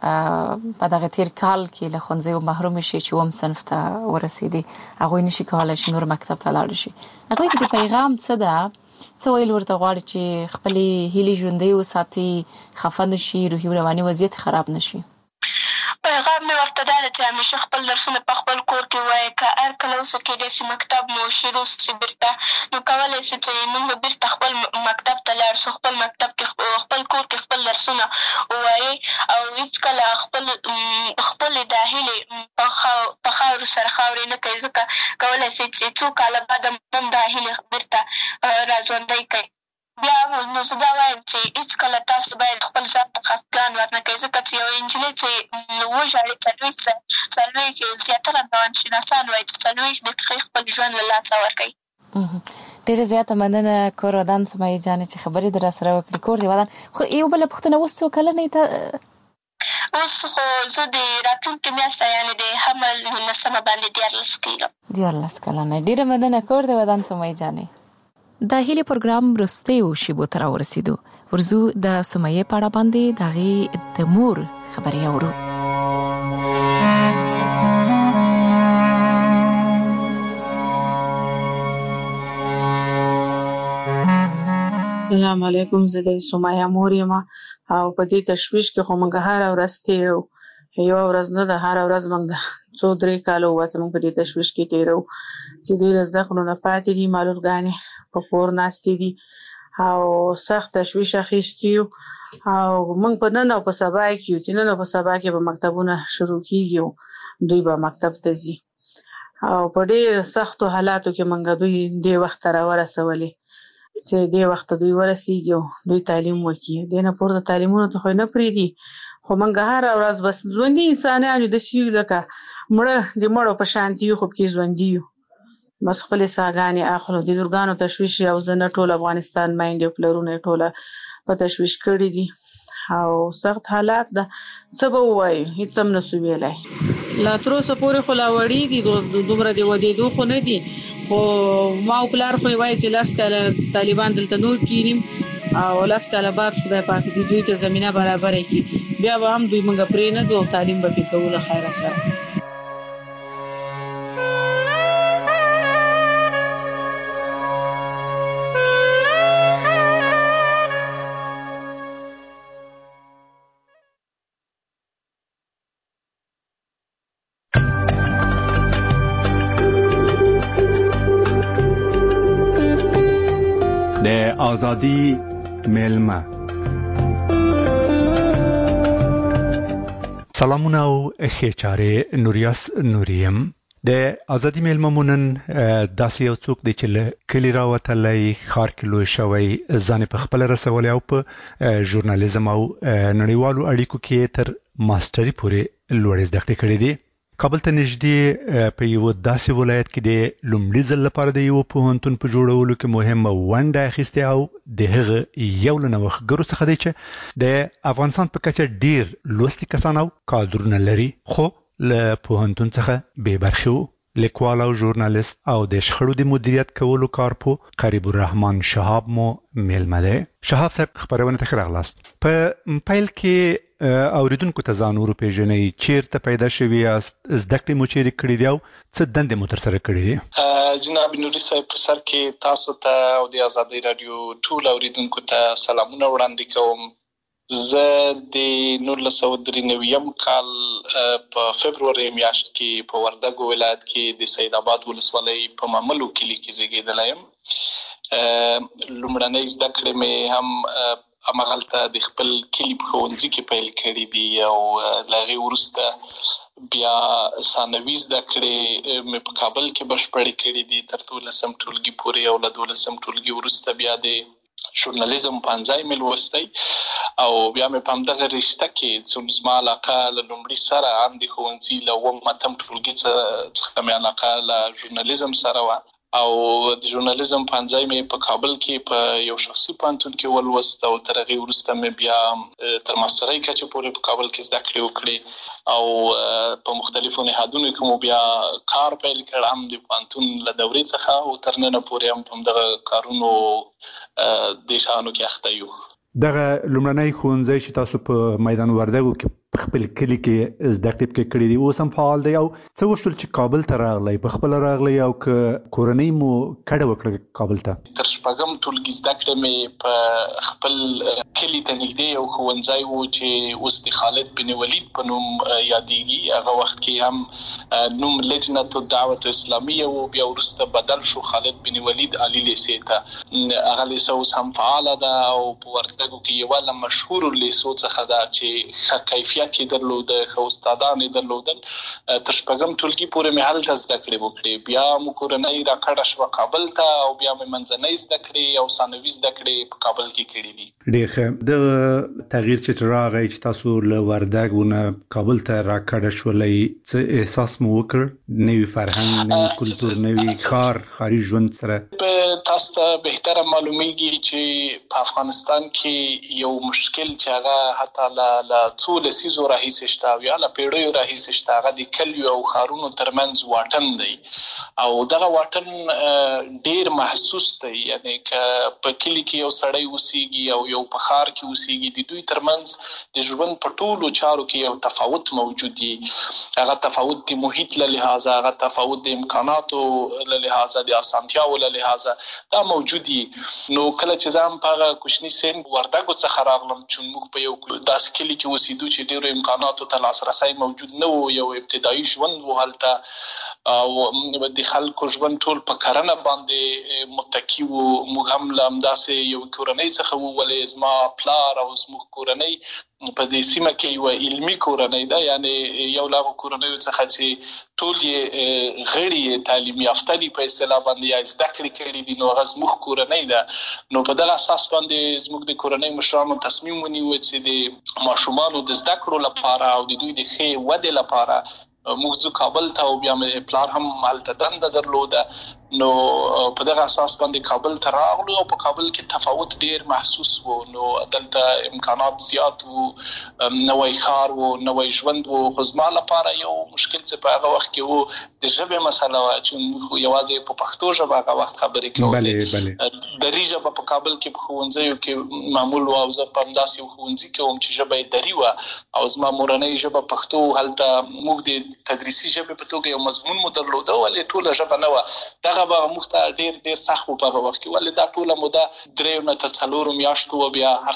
په دغه تیر کال کې له ښوونځیو محروم شي چې وم صنف ته ورسېدي هغه نشي کولای چې نور مکتب ته لاړ شي. هغه کې د پیغام څه ده څه ویل ورته غواړي چې خپل هیلې ژوندۍ وساتي خفه نشي روحي رواني وضعیت خراب نشي؟ پیغام مې ورته دا دی چې همیشه خپل درسونه په خپل کور کې وایي که هر کله اوسه کېدای شي مکتب مو شروع شي بیرته نو کولی شي چې موږ بیرته خپل مکتب ته لاړ شو خپل مکتب کې خپل کور کې خپل درسونه ووایي او هېڅکله خپلې دا هیلې په خاورو سره خاورې نه کوي ځکه کولی شي چې څو کاله بعد هم دا هیلې بیرته راژوندۍ کوي. بیا نو زه دا وایم چې هېڅکله تاسو باید خپل ځان ته خفګان ورنه کوئ ځکه چې یوه نجلۍ چې وژاړي څلوېښت زیاتره روانشناسان وایي چې 40 دقیقې خپل ژوند له لاسه ورکوي. ډېره زیاته مننه کور ودان سمیه جانې چې خبرې در سره وکړې. کور دې ودان خو یو بله پوښتنه اوس څو کلنۍ ته؟ اوس خو زه د راتلونکې میاشته یعنې د حمل 19 باندې 14 کېږم. 14 کلنۍ. ډېره مننه کور دې ودان سمیه جانې. د هیلې پروګرام وروستیو شیبو ته راورسېدو. ورځو د سمیه په اړه باندې د هغې د مور خبرې اورو. السلام علیکم. زه د سمیه مور یم او په دې تشویش کې خو موږ هره ورځ تېرو. یوه ورځ نه ده، هره ورځ موږ 2-3 کاله ووته موږ په دې تشویش کې تېرو چې دوی له زده کړو نه پاتې دي، معلولګانې په کور ناستې دي او سخت تشویش اخیستي یو او موږ په نن او په سبا کې یو چې نن او په سبا کې به مکتبونه شروع کېږي او دوی به مکتب ته ځي او په ډېر سختو حالاتو کې موږ دوی دې وخت ته راورسولې چې دې وخت دوی ورسېږي او دوی تعلیم وکړي. دې نه پورته تعلیمونو ته خو نه پرېږدي خو موږ هره ورځ بس ژوندي انسانان یو داسې یو لکه مړه د مړو په شانتي یو خو پکې ژوندي یو بس خپلې ساګانې اخلو. د لورګانو تشویش او زه نه ټول افغانستان میندې او پلرونه یې ټوله په تشویش کړي دي او سخت حالات ده. څه به ووایو هېڅ هم نسو ویلی. لا تر اوسه پورې خو لا وړي دي، دومره د ودېدو خو نه دي خو ما او پلار خو یې وایي چې 10 کاله طالبان دلته نور کینیم او 10 کاله بعد خدای پاک دې دوی ته زمینه برابره کړي بیا به هم دوی موږ پرې نه دو تعلیم به پې کوو له خیره سره. آزادی میلمه. سلامونه او ښېچارې نوریاس نوریم. د آزادی میلمه مونن داسې یو څوک دی چې له کلي راوتلی ښار کې لوی شوی ځان په خپله رسولی او په ژورنالیزم او نړیوالو اړیکو کې تر ماسټري پورې لوړې زده کړې کړې دي. کابل ته نږدې په یو داسې ولایت کې د لومړي ځل لپاره د یو پوهنتون په جوړولو کې مهمه ونډه اخیستې او د هغه یو له نوښتګرو څخه دی چې د افغانستان په کچه ډیر لوستي کسان او کادرونه لري خو له پوهنتون څخه بې برخې وو. لیکوال او ژورنالیست او د شخړو د مدیریت کولو کارپو قریب الرحمن شهاب مو میلمه دی. شهاب صاحب خبرونه ته ښه راغلاست. په پیل کې اوریدونکو ته ځان وروپېژنئ، چیرته پیدا شوي یاست، زده کړې مو چیرې کړې دي او څه دندې مو ترسره کړې دي؟ جناب نوري صاحب په سر کې تاسو ته او د ازادۍ راډیو ټول اوریدونکو ته سلامونه وړاندې کوم. زه د 1993 کال په فبروري میاشت کې په وردګو ولایت کې د سید آباد ولسوالۍ په ماملو کلي کې زیږېدلی یم. لومړنۍ زده کړې مې هم همغلته د خپل کلي په ښوونځي کې پیل کړي دي او له هغې وروسته بیا ثانوي زده کړې مې په کابل کې بشپړې کړي دي تر 12 ټولګي پورې او له 12 ټولګي وروسته بیا د ژورنالیزم پنځای مې لوستی او بیا مې په همدغه رشته کې څومره زما علاقه له لومړي سره هم د ښوونځي له 8 ټولګي څخه مې علاقه له ژورنالیزم سره وه او د ژورنالیزم پنځای مې په کابل کې په یو شخصي پوهنتون کې ولوست او تر هغې وروسته مې بیا تر ماسترۍ کچې پورې په کابل کې زده کړې وکړې او په مختلفو نهادونو کې مو بیا کار پیل کړ، هم د پوهنتون له دورې څخه او تر ننه پورې هم په همدغه کارونو د شیانو کې اخته یو. دغه لومړنی ښوونځی چې تاسو په میدان وردګو کې خپل کلی کې زده کړې کړې دي اوس هم فعال دی او څه وشول چې کابل ته راغلی په خپل راغلی او کورنۍ مو کډه وکړه کابل ته تر شپږم ټولګي زده کړې مې په خپل کلی ته نږدې یو ښوونځی و چې اوس د خالد بن ولید په نوم یادېږي هغه وخت کې هم نوم لجنه الدعوه اسلامیه و بیا وروسته بدل شو خالد بن ولید علی لیسې ته هغه لیسه اوس هم فعاله ده او په وردګو کې یو له مشهور لیسو څخه ده چې ښه کیفیت یې درلود ښه استادان یې درلودل تر شپږم ټولګي پورې مې هلته زده کړې وکړې بیا مو کورنۍ راکړه شوه کابل ته او بیا مې منځنۍ زده کړې او ثانوي زده کړې په کابل کې کړې دي ډېر ښه د تغییر چې راغی چې تاسو له وردګو نه کابل ته راکړه شولئ څه احساس مو وکړ نوي فرهنګ نوي کلتور نوي ښاري ژوند سره تاسو ته بهتره معلومیږي چې په افغانستان کې یو مشکل چې هغه حتی له څو لسیزو راهیسې شته او یا له پیړیو راهیسې شته هغه د کلیو او ښارونو ترمنځ واټن دی او دغه واټن ډیر محسوس دی یعنی که په کلی کې یو سړی اوسېږي او یو په ښار کې اوسېږي د دوی ترمنځ د ژوند په ټولو چارو کې یو تفاوت موجود دی هغه تفاوت د محیط له لحاظه هغه تفاوت د امکاناتو له لحاظه د اسانتیاو له لحاظه دا موجود دی نو کله چې زه هم په هغه کوچني سن وردګو څخه راغلم چې موږ په یو داسې کلي کې اوسېدو چې ډېرو امکاناتو ته لاسرسی موجود نه و یو ابتدایي ژوند و هلته او د خلکو ژوند ټول په کرنه باندې متکی و موږ هم له همداسې یو کورنۍ څخه وو ولې زما پلار او زموږ کورنۍ په دې سیمه کې یو علمي کورنۍ ده یعنی یو له هغو کورنیو څخه چې ټول یې غړي تعلیم یافته دي په اصطلاح باندې یا زده کړې کړي دي نو هغه زموږ کورنۍ ده نو په دغه اساس باندې زموږ د کورنۍ مشرانو تصمیم ونیو چې د ماشومانو د زده کړو لپاره او د دوی د ښې ودې لپاره موږ ځو کابل ته او بیا مې پلار هم هلته دنده درلوده نو په دغه اساس باندې کابل ته راغلو او په کابل کې تفاوت ډیر محسوس و نو دلته امکانات زیات وو نوی ښار وو نوی ژوند وو خو زما لپاره یو مشکل چې په هغه وخت کې وو د ژبې مسله وه چې موږ یوازې په پښتو ژبه هغه وخت خبرې کولې دري ژبه په کابل کې په ښوونځیو کې معمول وه او زه په همداسې یو ښوونځي کې وم چې ژبه یې دري وه او زما مورنۍ ژبه پښتو هلته موږ د تدریسي ژبې په توګه یو مضمون مو درلوده ولې ټوله ژبه نه وه دغه به موږ ته ډېر سخت و په هغه وخت کې ولې دا ټوله موده 3 نه تر 4 میاشتو و بیا هر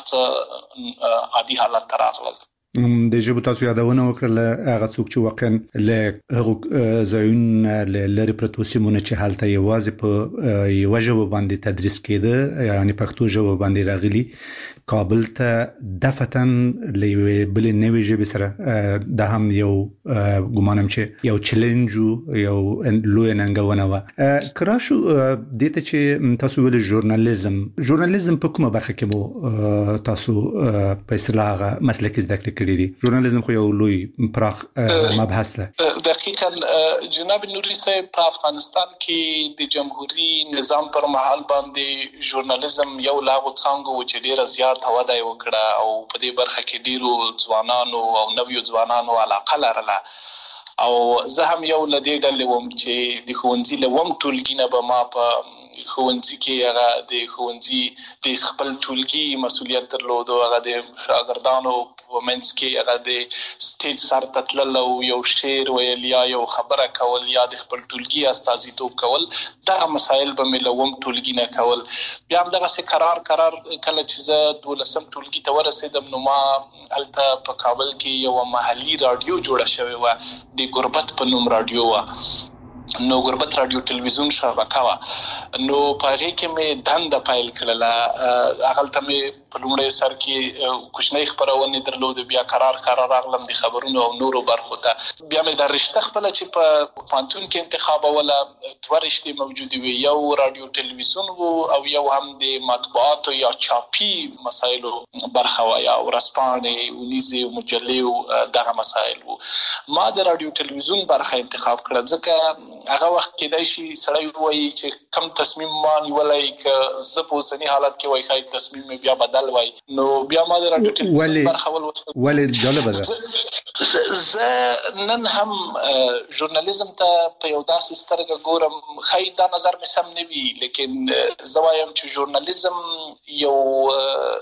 څه عادي حالت ته راغلل د ژبو تاسو یادونه وکړه هغه څوک چې واقعا له هغو ځایونو له لرې پرتو سیمونو چې هلته یوازې په یوه ژبه باندې تدریس کېده یعنې پښتو ژبه باندې راغلي کابل ته دفعتاً له یوې بلې نوې ژبې سره دا هم یو ګمانم چې یو چیلنج یو لویه ننګونه وه که راشو دې ته چې تاسو ویلې ژورنالیزم په کومه برخه کې مو تاسو په اصطلاح هغه مسلکي زده کړې کړي دي ژورنالیزم خو یو لوی پراخ مبحث ده دقیقاً جناب نوري صاحب په افغانستان کې د جمهوریت نظام پر مهال باندې ژورنالیزم یو لا غوڅانګو چې ډیره زیات وده وکړه او په دې برخه کې ډیرو ځوانانو او نویو ځوانانو علاقه لرله او زه هم یو له دې ډلې وم چې د ښوونځي له وم ټولګي نه به ما په ښوونځي کې هغه د ښوونځي د خپل ټولګي مسؤلیت درلود او هغه د شاګردانو په منځ کې هغه د سټیج سر ته تلل او یو شعر ویل یا یو خبره کول یا د خپل ټولګي استازیتوب کول دغه مسایل به مې له وم ټولګي نه کول بیا هم دغسې قرار کله چې زه 12م ټولګي ته ورسېدم نو ما هلته په کابل کې یوه محلي راډیو جوړه شوې وه د غربت په نوم راډیو وه نو غربت رادیو ټلویزیون شبکه وه نو په هغې کې مې دنده پیل کړله هغلته مې په لومړی سر کې کوچنۍ خپرونې درلودې بیا قرار راغلم د خبرونو او نورو برخو ته بیا مې دا رشته خپله چې په پوهنتون کې انتخابوله 2 رشتې موجودې وې یو رادیو ټلویزیون و او یو هم د مطبوعاتو یا چاپي مسایلو برخه وه یا ورځپاڼې ونیزې مجلې دغه مسایل و ما د رادیو ټلویزیون برخه انتخاب کړه ځکه هغه وخت کېدای شي سړی ووایي چې کم تصمیم ما نیولی که زه په اوسني حالت کې وایي ښایي تصمیم مې بیا بدل وای نو بیا ما د راډیو ټلویزیون برخه ولې جالبه ده زه نن هم ژورنالیزم ته په یو داسې سترګه ګورم ښایي دا نظر مې سم نه وي لیکن زه وایم چې ژورنالیزم یو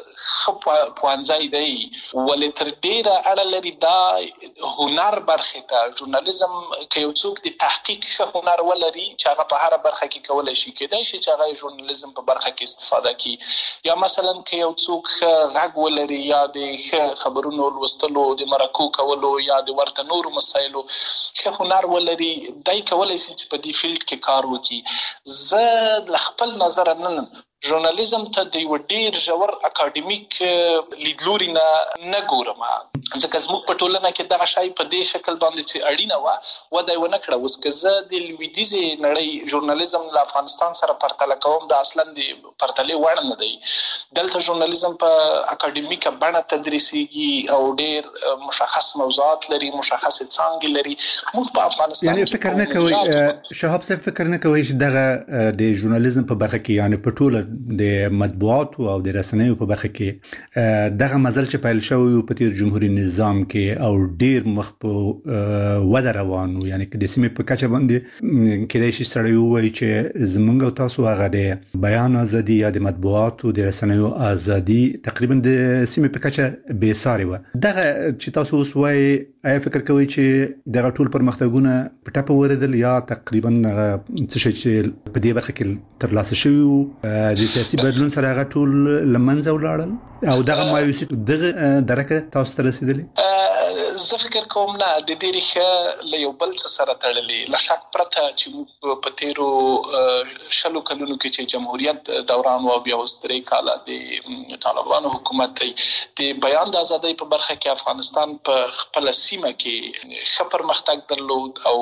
پوهنځی دی ولې تر ډیره اړه لري دا هنر برخه ته. ژورنالیزم که یو څوک د تحقیق ښه هنر ولري چې هغه په هر برخه کې کولای شي، کېدای شي چې هغه ژورنالیزم په برخه کې استفاده کړي. یا مثلا که یو څوک غږ ولري یا د ښه خبرونو لوستلو، د مرکو کولو یا د ورته نورو مسایلو ښه هنر ولري، دای کولای شي چې په دې فیلډ کې کار وکړي. زه له خپل نظره نن ژورنالیزم ته د یو ډیر ژور اکاډمیک لیدلوري نه ګورم، ځکه زموږ په ټولنه کې دغه شی په دې شکل باندې چې اړینه وه وده یې ونه کړه. اوس که زه د لویدیځې نړۍ ژورنالیزم له افغانستان سره پرتله کوم، دا اصلا د پرتلې وړ نه دی. دلته ژورنالیزم په اکاډمیکه بڼه تدریسیږي او ډیر مشخص موضوعات لري، مشخص څانګې لري. موږ په افغانستان یعنی فکر نه کوي شهاب صاحب، فکر نه کوي چې دغه د ژورنالیزم په برخه کې، یعنی په ټوله د مطبوعاتو او د رسنیو په برخه کې دغه مزل چې پیل شوی په تیر جمهوریت نظام کې او ډیر مخ په وده روانو، یعنی که د سیمې په کچه باندې کېدای شي سړی ووایي چې زمونږ او تاسو هغه د بیان ازادي یا د مطبوعاتو د رسنیو ازادي تقریبا د سیمې په کچه بې ساري وه. دغه چې تاسو اوس وایي، آیا فکر کوئ چې دغه ټول پرمختګونه په ټپه ورېدل یا تقریبا څه شی چې په دې برخه کې ترلاسه شوي د سیاسي بدلون سره هغه ټول له منځه ولاړل او دغه مایوسي دغه درکه تاسو ته رسیدلې؟ زه فکر کوم نه، د دې ریښه له یو بل څه سره تړلې. له شک پرته چې موږ په تیرو 20 کلونو کې چې جمهوریت دوران و، بیا اوس 3 کاله د طالبانو حکومت دی، د بیان د ازادۍ په برخه کې افغانستان په خپل سیمه کې ښه پرمختګ درلود او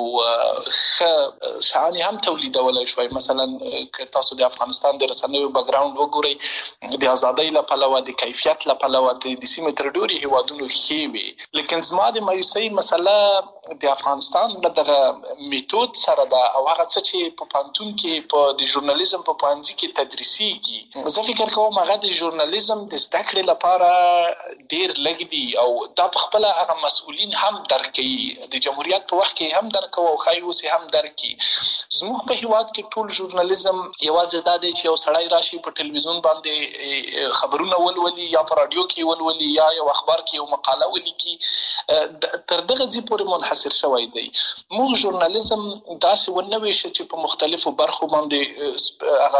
ښه شعانې هم تولیدولای شوی. مثلا که تاسو د افغانستان د رسنیو بیکګراوند وګورئ، د ازادۍ له پلوه، د کیفیت له پلوه د سیمې تر ډېرو هیوادونو ښې وې. لیکن زما د مایوسۍ مسله د افغانستان دغه میتود سره ده او هغه څه چې په پوهنتون کې په د ژورنالیزم په پوهنځي کې تدریسیږي. زه فکر کوم هغه د ژورنالیزم د زده کړې لپاره ډیر لږ دي او دا په خپل هغه مسؤلین هم درک کوي، د جمهوریت په وخت کې هم درک او خای اوس هم درک کوي. زموږ په هیواد کې ټول ژورنالیزم یوازې دا دی چې یو سړی راشي په ټلویزیون باندې خبرونه ولولي یا په رادیو کې ولولي یا یو اخبار کې یو مقاله ولیکي، تر دغه ځای پورې منحصر شوی دی. موږ ژورنالیزم داسې ونه ویشو چې په مختلفو برخو باندې هغه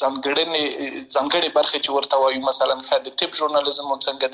ځانګړې برخې چې ورته وایي، مثلا د طب ژورنالیزم څنګه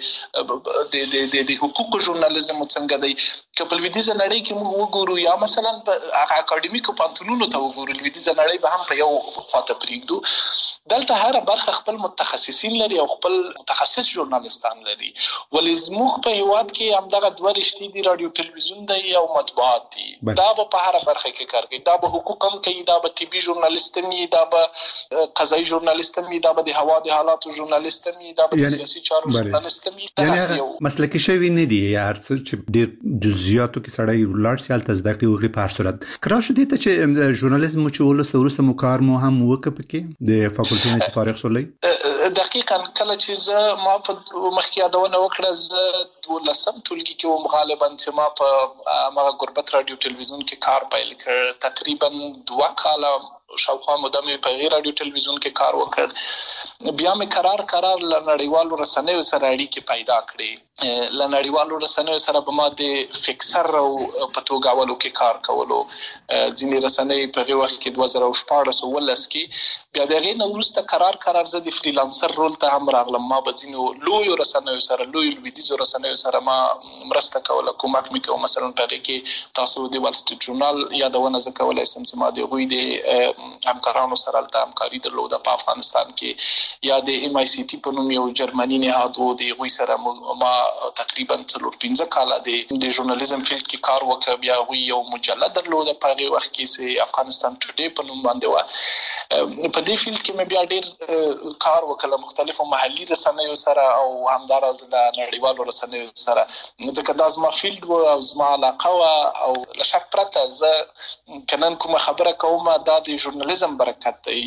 دی، د حقوقو ژورنالیزم څنګه دی. که په لویدیځه نړۍ کې موږ وګورو یا مثلا په هغه اکاډمیکو پوهنتونونو ته وګورو، لویدیځه نړۍ به هم په یو خواته پرېږدو. دلته هر برخه خپل متخصصین لري او خپل متخصص ژورنالیستان لري. ولې زموږ په هیواد کې همدغه دوه رشتې دي، رادیو تلویزیون دی او مطبوعات دي. دا به په هر برخه کې کار کوي، دا به حقوق هم کوي، دا به طبي ژورنالیست هم وي، دا به قضایي ژورنالیست هم وي، دا به د هوا د حالاتو ژورنالیست هم وي، دا به د سیاسي چارو ژورنالیست هم وي. یعنی مسلکي شوی نه دی، یا هر څه چې ډېر جزئیاتو کې سړی ولاړ شي هلته زده کړې وکړي. په هر صورت کرا شو دې ته چې ژورنالیزم چې وروسته مو کار مو هم وکړ پکې د فاکولټي نه چې فارغ شولئ؟ دقیقاً کله چې ما په مخکې یادونه وکړه، زه 12 ټولګي کې وم غالبا چې ما په هغه غربت رادیو تلویزیون کې کار پیل کړ. تقریبا 2 کاله شاوخوا موده مې په غیر رادیو تلویزیون کې کار وکړ. بیا مې قرار له نړیوالو رسنیو سره اړیکې پیدا کړې. له نړیوالو رسنیو سره به ما د فکسر او په توګاولو کې کار کولو. ځینې رسنۍ په هغه وخت کې 2014 کې بیا د هغې نه وروسته قرار زه د فریلانسر رول ته هم راغلم. ما به ځینو لویو رسنیو سره، لویو لویدیځو رسنیو سره ما مرسته کوله، کومک مې کوه. مثلا په هغې کې تاسو د وال سټریټ ژورنال یادونه زه کولی سم چې ما د هغوی د همکارانو سره هلته همکاري درلوده په افغانستان کې، یا د MICT په نوم یو جرمني نهاد و، د هغوی سره ما تقریبا 4-5 کاله د ژورنالیزم فیلډ کې کار وکړ. بیا هغوی یو مجله درلوده په هغې وخت کې چې افغانستان ټوډے په نوم باندې وه. په دې فیلډ کې مې بیا ډېر کار وکړ مختلفو محلي رسنیو سره او همداراز د نړیوالو رسنیو سره، ځکه دا زما فیلډ و او زما علاقه وه. او له شک پرته زه که نن کومه خبره کوم دا د ژورنالیزم برکت دی.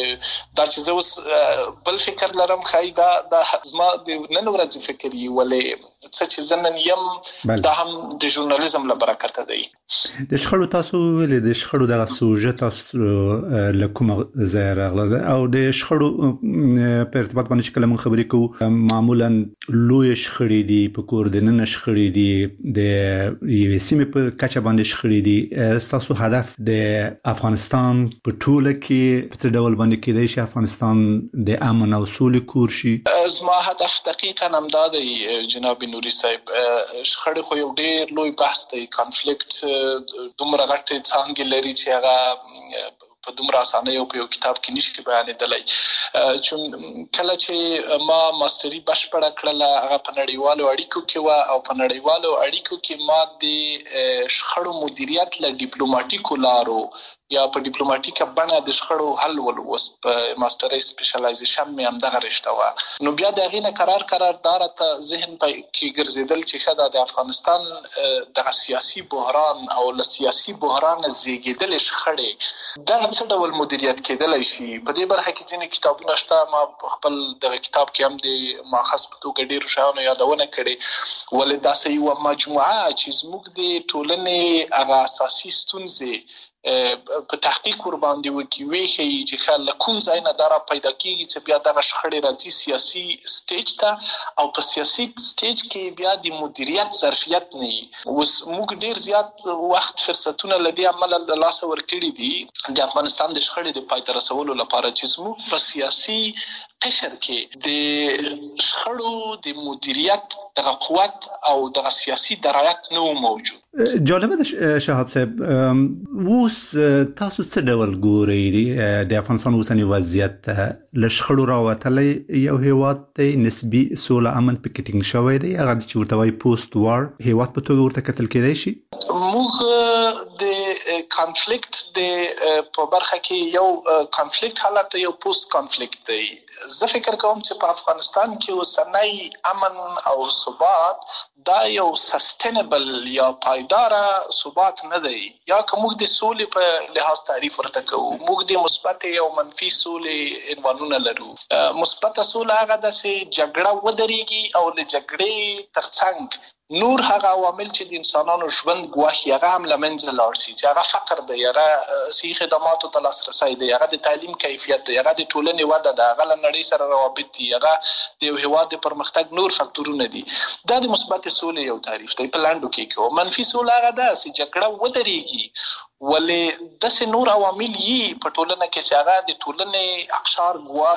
دا چې زه اوس بل فکر لرم ښایي دا زما د نن ورځې فکر یي، ولې څه چې زه نن یم دا هم د ژورنالیزم له برکته دی. د شخړو تاسو ویلې د شخړو دغه سوژه تاسو له کومه ځایه راغله او د شخړو په ارتباط باندې چې کله موږ خبرې کوو معمولا لوی شخړې دي په کور د نن شخړې دي د یوې سیمې په کچه باندې شخړې دي تاسو هدف د افغانستان په ټوله کې په څه ډول باندې کېدای شي افغانستان د امن او سولې کور شي؟ زما هدف دقیقاً همدا دی جناب نوري صاحب. شخړې خو یو ډېر لوی بحث دی. کانفلیکټ دومره غټې څانګې لري چې هغه په دومره اسانه یو په یو کتاب کې نشي بیانېدلی. چون کله چې ما ماستري بشپړه کړله هغه په نړیوالو اړیکو کې و او په نړیوالو اړیکو کې ما د شخړو مدیریت له ډیپلوماټیکو لارو یا په ډیپلوماټیکه بڼه د شخړو حل ولوست. په ماستري سپیشلایزیشن مې هم دغه رشته و. نو بیا د هغې نه قرار ته ذهن کې ګرځېدل چې ښه ده د افغانستان دغه سیاسي بحران او له سیاسي بحرانه زیږېدلې شخړې دغه څه ډول مدیریت کېدلی شي. په دې برخه کې ځینې کتابونه شته. ما په خپل دغه کتاب کې هم د ماخذ په توګه ډېرو شیانو یادونه کړې. ولې داسې یوه مجموعه چې زموږ د ټولنې هغه اساسي ستونزې په تحقیق ور باندې وکړي وښیي چې ښه له کوم ځای نه دا را پیدا کېږي چې بیا دغه شخړې راځي سیاسي سټیج ته او په سیاسي سټیج کې بیا د مدیریت ظرفیت نه وي. اوس موږ ډېر زیات وخت فرصتونه له دې امله له لاسه ورکړي دي د افغانستان د شخړې د پای ته رسولو لپاره چې زموږ په سیاسي قشر کې د شخړو د مدیریت دغه قوت او دغه سیاسي درایت نه موجود. جالبه ده شهاب صاحب، اوس تاسو څه ډول ګورئ د افغانستان اوسنی وضعیت له شخړو راوتلی یو هیواد دی نسبي سوله امن پکې ټینګ شوی دی هغه چې ورته وایي پوسټ وار هیواد په توګه ورته کتل کېدای شي؟ موږ د کانفلیکټ د په برخه کې یو کانفلیکټ حالت یو پوسټ کانفلیکټ دی. زه فکر کوم چې په افغانستان کې اوسنی امن او ثبات دا یو سستینبل یا پایداره ثبات نه دی. یا که موږ د سولې په لحاظ تعریف ورته کوو، موږ د مثبت او منفي سولې عنوانونه لرو. مثبت سوله هغه ده چې جګړه ودرېږي او له جګړې ترڅنګ نور هغه عوامل چې د انسانانو ژوند ګواښي هغه هم له منځه لاړ شي، چې هغه فقر دی، هغه صحي خدماتو ته لاسرسی دی، هغه د تعلیم کیفیت دی، هغه د ټولنې وده ده، هغه له نړۍ سره روابط دي، هغه د یو هېواد د پرمختګ نور فکتورونه دي. دا د مثبت سولې یو تعریف دی په لنډو کې. منفي سوله هغه ده چې جګړه ودرېږي ولې داسې نور عوامل یې په ټولنه کې چې هغه د ټولنې اقشار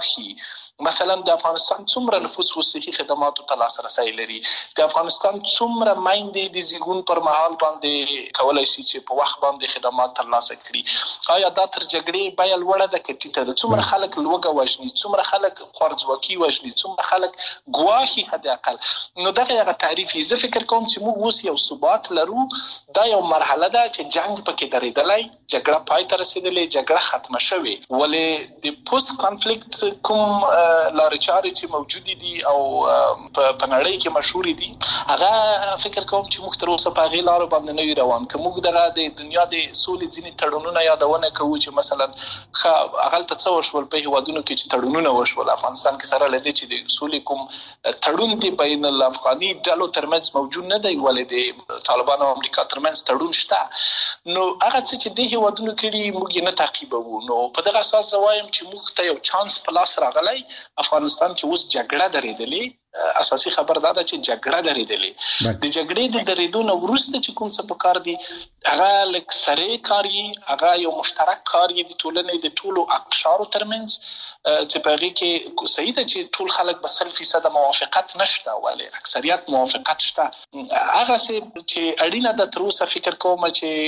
ګواښي. مثلا د افغانستان څومره نفوس صحي خدماتو ته لاسرسی لري، د افغانستان څومره میندې د زیږون پر مهال باندې کولی شي چې په وخت باندې خدمات ترلاسه کړي. آیا دا تر جګړې بیه لوړه ده که ټیټه ده؟ څومره خلک لوږه وژني، څومره خلک خوارځواکي وژني، څومره خلک ګواښي حد اقل. نو دغه هغه تعریف یې. زه فکر کوم چې موږ اوس یو ثبات لرو. دا یو مرحله ده چې جنګ پکې درېدلی، جګړه پای ته رسېدلې، جګړه ختمه شوې. ولې د پوسټ کانفلیکټ کوم لارې چارې چې موجودې دي او په نړۍ کې مشهورې دي هغه فکر کوم چې موږ تر اوسه په هغې لارو باندې نه یو روان. که موږ دغه د دنیا د سولې ځینې تړونونه یادونه کوو چې مثلا هغلته څه وشول په هېوادونو کې چې تړونونه وشول، افغانستان کې سره له دې چې د سولې کوم تړون دی بین الافغاني ډلو ترمنځ موجود نه دی، ولې د طالبانو او امریکا ترمنځ تړون شته. نو هغه څه چې د هېوادونو کړي موږ یې نه تعقیبوو. نو په دغه اساس زه وایم چې موږ ته یو چانس په لاس راغلی. افغانستان کې اوس جګړه درېدلې. اساسي خبر دا ده چې جګړه درېدلې. د جګړې د درېدو نه وروسته چې کوم څه پکار دي هغه لږ سرې کار یې، هغه یو مشترک کار یې د ټولنې د ټولو اقشارو ترمنځ چې په هغې کې صحیح ده چې ټول خلک به 100% موافقت نشته، ولې اکثریت موافقت شته. هغسې چې اړینه ده تر اوسه فکر کوم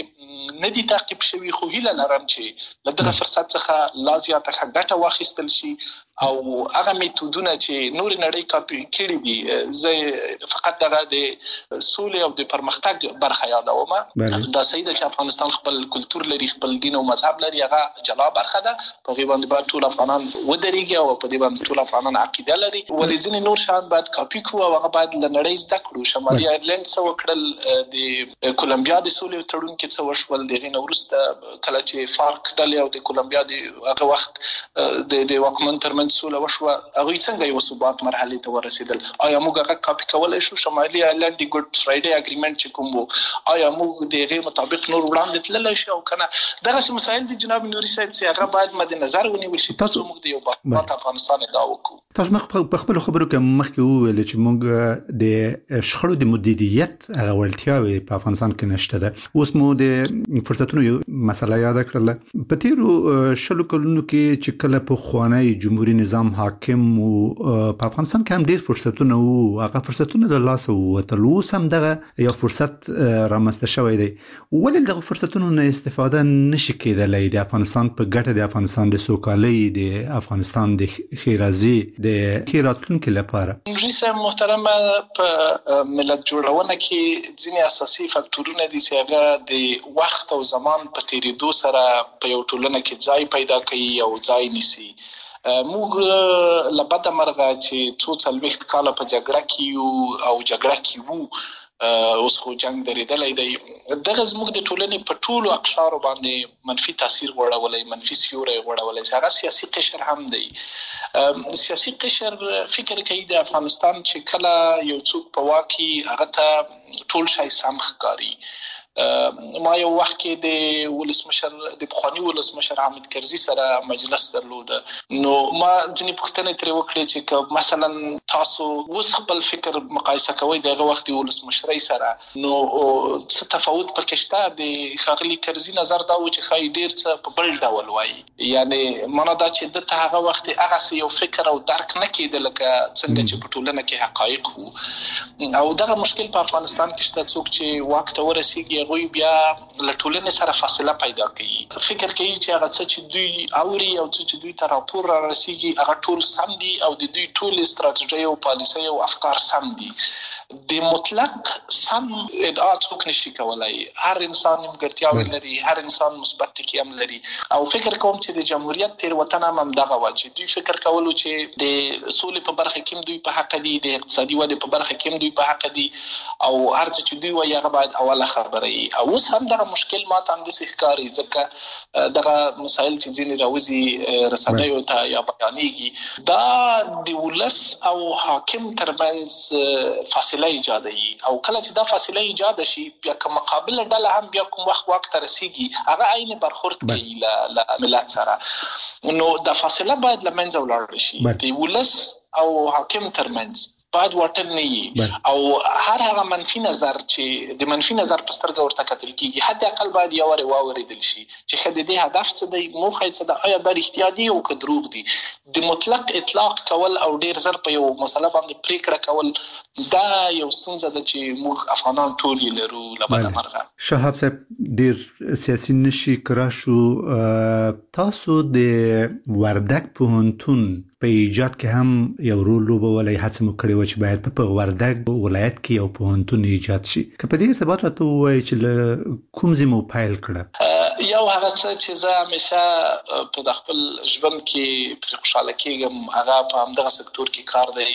چې نه دي تعقیب شوي، خو هیله لرم چې له دغه فرصت څخه لا زیاته ګټه واخیستل شي او هغه میتودونه چې نورې نړۍ کاپي کړي دي. زه فقط دغه د سولې او د پرمختګ برخه یادوم. دا صحیح ده چې افغانستان خپل کلتور لري، خپل دین او مذهب لري، هغه جلا برخه ده. په هغې باندې باید ټول افغانان ودرېږي او په دې باندې ټول افغانان عقیده لري. ولې ځینې نور شیان باید کاپي کړو او هغه باید له نړۍ زده کړو. شمالي آیرلینډ څه وکړل، د کولمبیا د سولې تړون کې څه وشول، د هغې نه وروسته کله چې فارک ډلې او د کولمبیا د هغه وخت د واکمن ترمنځ منسوله وشو هغه څنګه یو ثبات مرحله ته ورسېدل آیا موږ هغه کاپی کولای شو شمالي ایرلند دی ګډ فرایډي اګریمنت چې کوم وو آیا موږ د غیر مطابق نور وړاندې تللی شو او کنه دغه مسایل د جناب نوري صاحب چې هغه باید مد نظر ونیول شي تاسو موږ د یو بات افغانستان دا وکړو تاسو په خپل خبرو کې مخکې وویل چې موږ د شخړو د مدیریت هغه وړتیاوې په افغانستان کې نشته ده اوس مو د فرصتونو یو مسله یاد کړل په تیرو شلو کلونو کې چې کله په خوانی جمهوریت نظام حاکم او په افغانستان کې هم ډېر فرصتونه وو هغه فرصتونه د لاس ووتل اوس هم دغه یو فرصت رامنځته شوی دی ولې دغه فرصتونو نه استفاده نشي کېدلی د افغانستان په ګټه د افغانستان د سوکالۍ د افغانستان د خیرازي د خیراتونکو لپاره رئیس محترم په ملت جوړونه کې ځینې اساسي فاکټورونه دي چې هغه د وخت او زمان په تیریدو سره په یو ټولنه کې ځای پیدا کوي او ځای نیسي موږ لبد مرغه چې څو څلوېښت کاله په جګړه کې او جګړه کې وو اوس خو جنگ درېدلی دی دغه زموږ د ټولنې په ټولو اقشارو باندې منفي تاثیر غوړولی منفي سیوری غوړولی هغه سیاسي قشر هم دی سیاسي قشر فکر کوي د افغانستان چې کله یو څوک په واک کې هغه ته ټول شی سم ښکاري ما یو وخت کې د ولسمشر د پخوانی ولسمشر حامد کرزي سره مجلس درلود نو ما ځینې پوښتنې ترې وکړې چې مثلا تاسو اوس خپل فکر مقایسه کوئ دغه وخت د ولسمشرۍ سره نو څه تفاوت پکې شته د ښاغلي کرزي نظر دا و چې ښایي ډېر څه په بل ډول وایي یعنې معنا دا چې دته هغه وخت هغسې یو فکر او درک نه کېده لکه څنګه چې په ټولنه کې حقایق وو او دغه مشکل په افغانستان کې شته څوک چې واک ته ورسېږي هغوی بیا له ټولنې سره فاصله پیدا کوي فکر کوي چې هغه څه چې دوی اوري او څه چې دوی ته راپور را رسېږي هغه ټول سم دي او د دوی ټول استراتیژۍ او پالیسۍ او افکار سم دي د مطلق سم ادعا څوک نشي کولای هر انسان نیمګړتیاوې لري هر انسان مثبت ټکي هم لري او فکر کوم چې د جمهوریت تېروتنه هم همدغه وه چې دوی فکر کولو چې د سولې په برخه کې هم دوی په حق دي د اقتصادي ودې په برخه کې هم دوی په حق دي او هر څه چې دوی وایي هغه باید اوله خبره وي او اوس هم دغه مشکل ما ته همداسې ښکاري ځکه دغه مسایل چې ځینې راوځي رسنیو ته یا بیانېږي دا د ولس او حاکم ترمنځ فاصله ایجادوي او کله چې دا فاصله ایجاد شي بیا که مقابله ډله هم بیا کوم وخت واک ته رسېږي هغه عین برخورد کوي له ملت سره نو دا فاصله باید له منځه ولاړه شي د ولس او حاکم ترمنځ باید واټن نه وي او هر هغه منفي نظر چې د منفي نظر په سترګه ورته کتل کېږي حتی اقل باید یو وارې واورېدل شي چې ښه د دې هدف څه دی موخه یې څه ده آیا دا رښتیا دي او که دروغ دي د مطلق اطلاق کول او ډېر زر په یو مسله باندې پرېکړه کول دا یو ستونزه ده چې موږ افغانان ټول یې لرو له بده مرغه شهاب صاحب ډېر سیاسي نشي کرا شو تاسو د وردګ پوهنتون په ایجاد کې هم یو رول لوبولی هڅه مو کړې وه چې باید په وردګ ولایت کې یو پوهنتون ایجاد شي که په دې ارتباط راته ووایي چې له کوم ځای مو پیل کړه یو هغه څه چې زه همیشه په خپل ژوند کې پرې خوشحاله کېږم هغه په همدغه سکتور کې کار دی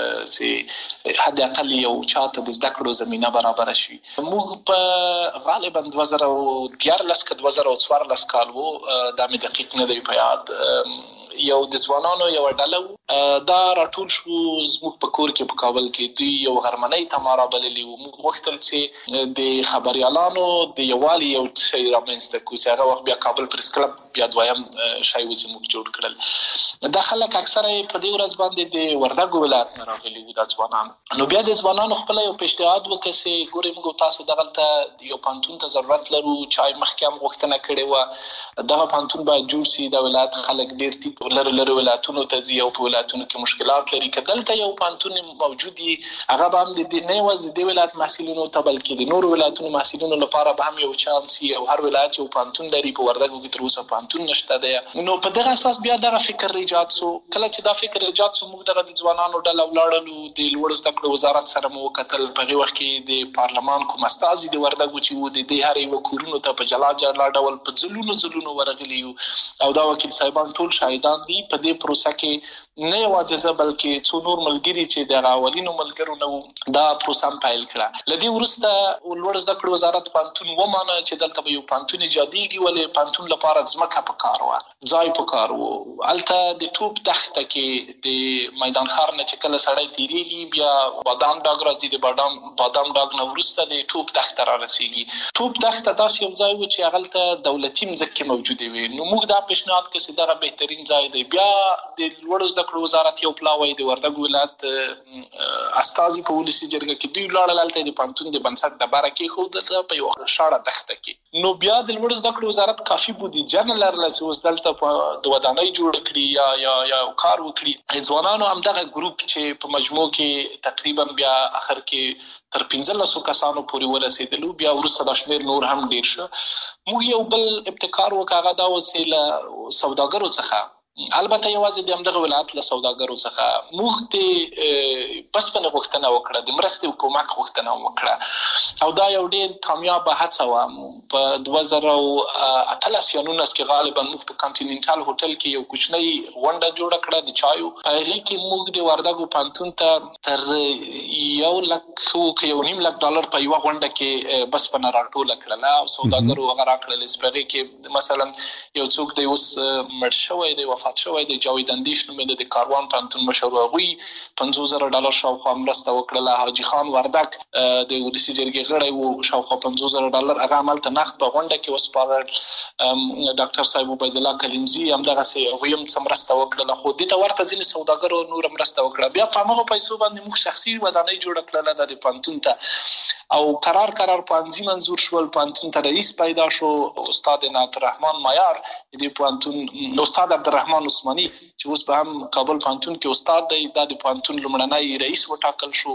چې حد اقل یو چاته د زده کړو زمینه برابره شي موږ په غالبا 2013 که 2014 کال و دا مې دقیق نه دی په یاد یو د ځوانانو یو ډله دا راټول شو زموږ په کور کې په کابل کې دوی یو غرمنۍ ته ما رابللي وو موږ غوښتل چې د خبریالانو د یووالي یو شی رامنځته کړو چې هغه وخت بیا کابل پریس کلب بیا دویم شی و چې موږ جوړ کړل دا خلک اکثره په دې ورځ باندې د وردګ ولایت نه راغلي وو دا ځوانان نو بیا د ځوانانو خپل یو پیشنهاد وکړ چې ګورئ موږ تاسو دغلته یو پوهنتون ته ضرورت لرو چې مخکې هم غوښتنه کړې وه دغه پوهنتون باید جوړ شي د ولایت خلک ډېر ټیټ لري ولایتونو ته ځي او په ولایتونو کې مشکلات لري که دلته یو پوهنتون موجود وي هغه به هم نه یوازې د ولایت محصلینو ته بلکې د نورو ولایتونو محصلینو لپاره به هم یو چانس وي او هر ولایت یو پوهنتون لري په وردګو کې تر اوسه پوهنتون نشته دی نو په دغه اساس بیا دغه فکر ایجاد سو کله چې دا فکر ایجاد سو موږ دغه د ځوانانو ډله ولاړلو د لوړو زده کړو وزارت سره مو وکتل په هغې وخت کې د پارلمان کوم استازي د وردګو چې وو د دې هر یوه کورونو ته په جلا جلا ډول په ځلونو ورغلي یو او دا وکیل صاحبان ټول شاهدان دي په دې پروسه کې نه یوازې زه بلکې څو نور ملګري چې د اولینو ملګرو نه وو دا پروسه هم پیل کړه له دې وروسته لوړ زده کړو وزارت پوهنتون ومانه چې دلته به یو پوهنتون ایجادېږي ولې پوهنتون لپاره ځمکه ځمکه په کار و، ځای په کار و. هلته د توپ دښته کې د میدان ښار نه چې کله سړی تېرېږي بیا بادام ډاګ راځي، د بادام ډاګ نه وروسته د توپ دښته را رسېږي. توپ دښته داسې یو ځای و چې هغلته دولتي مځکې موجودې وې. نو موږ دا پیشنهاد کړ چې دغه بهترین ځای دی. بیا د لوړو زده کړو وزارت یو پلاوی د وردګو ولایت استازي په ولسي جرګه کې دوی ولاړل، هلته د پوهنتون د بنسټ ډبره کېښودله په یوه شاړه دښته کې. نو بیا د لوړو زده کړو وزارت کافي بودیجه نه لرله چې اوس دلته د ودانۍ جوړه کړي یا کار وکړي. ځوانانو همدغه ګروپ چې په مجموع کې تقریبا بیا اخر کې تر 1500 کسانو پورې ورسېدلو، بیا وروسته دا شمېر نور هم ډېر شه. موږ یو بل ابتکار وکړ، هغه دا و چې له سوداګرو څخه، البته یوازې د همدغه ولایت له سوداګرو څخه موږ د بسپنې غوښتنه وکړه، د مرستې او کومک غوښتنه وکړه، او دا یو ډېر کامیابه هڅه وه. په 2018 یا 19 کې غالبا موږ په کانټیننټال هوټل کې یو کوچنۍ غونډه جوړه کړه د چایو. په هغې کې موږ د وردګو پوهنتون ته تر $1.5 په یوه غونډه کې بسپنه راټوله کړله، او سوداګرو هغه راکړلې. په هغې کې مثلا یو څوک دی اوس مړ شوی دی، وفات شوی دی، جاوید اندیش نومېده، د کاروان پوهنتون مشر، هغوی $50,000 شاوخوا مرسته وکړله. حاجي خان وردک د ولسي جرګې غړی و، شاوخوا $50,000 هغه هملته نقد په غونډه کې وسپارل. ډاکټر صاحب عبیدالله کلیمزي همدغسې هغوی هم څه مرسته وکړله، خو دې ته ورته ځینې سوداګرو نوره مرسته وکړه. بیا په همغو پیسو باندې موږ شخصي ودانۍ جوړه کړله د پوهنتون ته، او قرار پوهنځي منظور شول. پوهنتون ته رئیس پیدا شو، استاد عنایت الرحمن مایار، د پوهنتون استاد عبدالرحمن عثماني چې اوس په هم کابل پوهنتون کې استاد دی، دا د پوهنتون لومړنی رئیس وټاکل شو.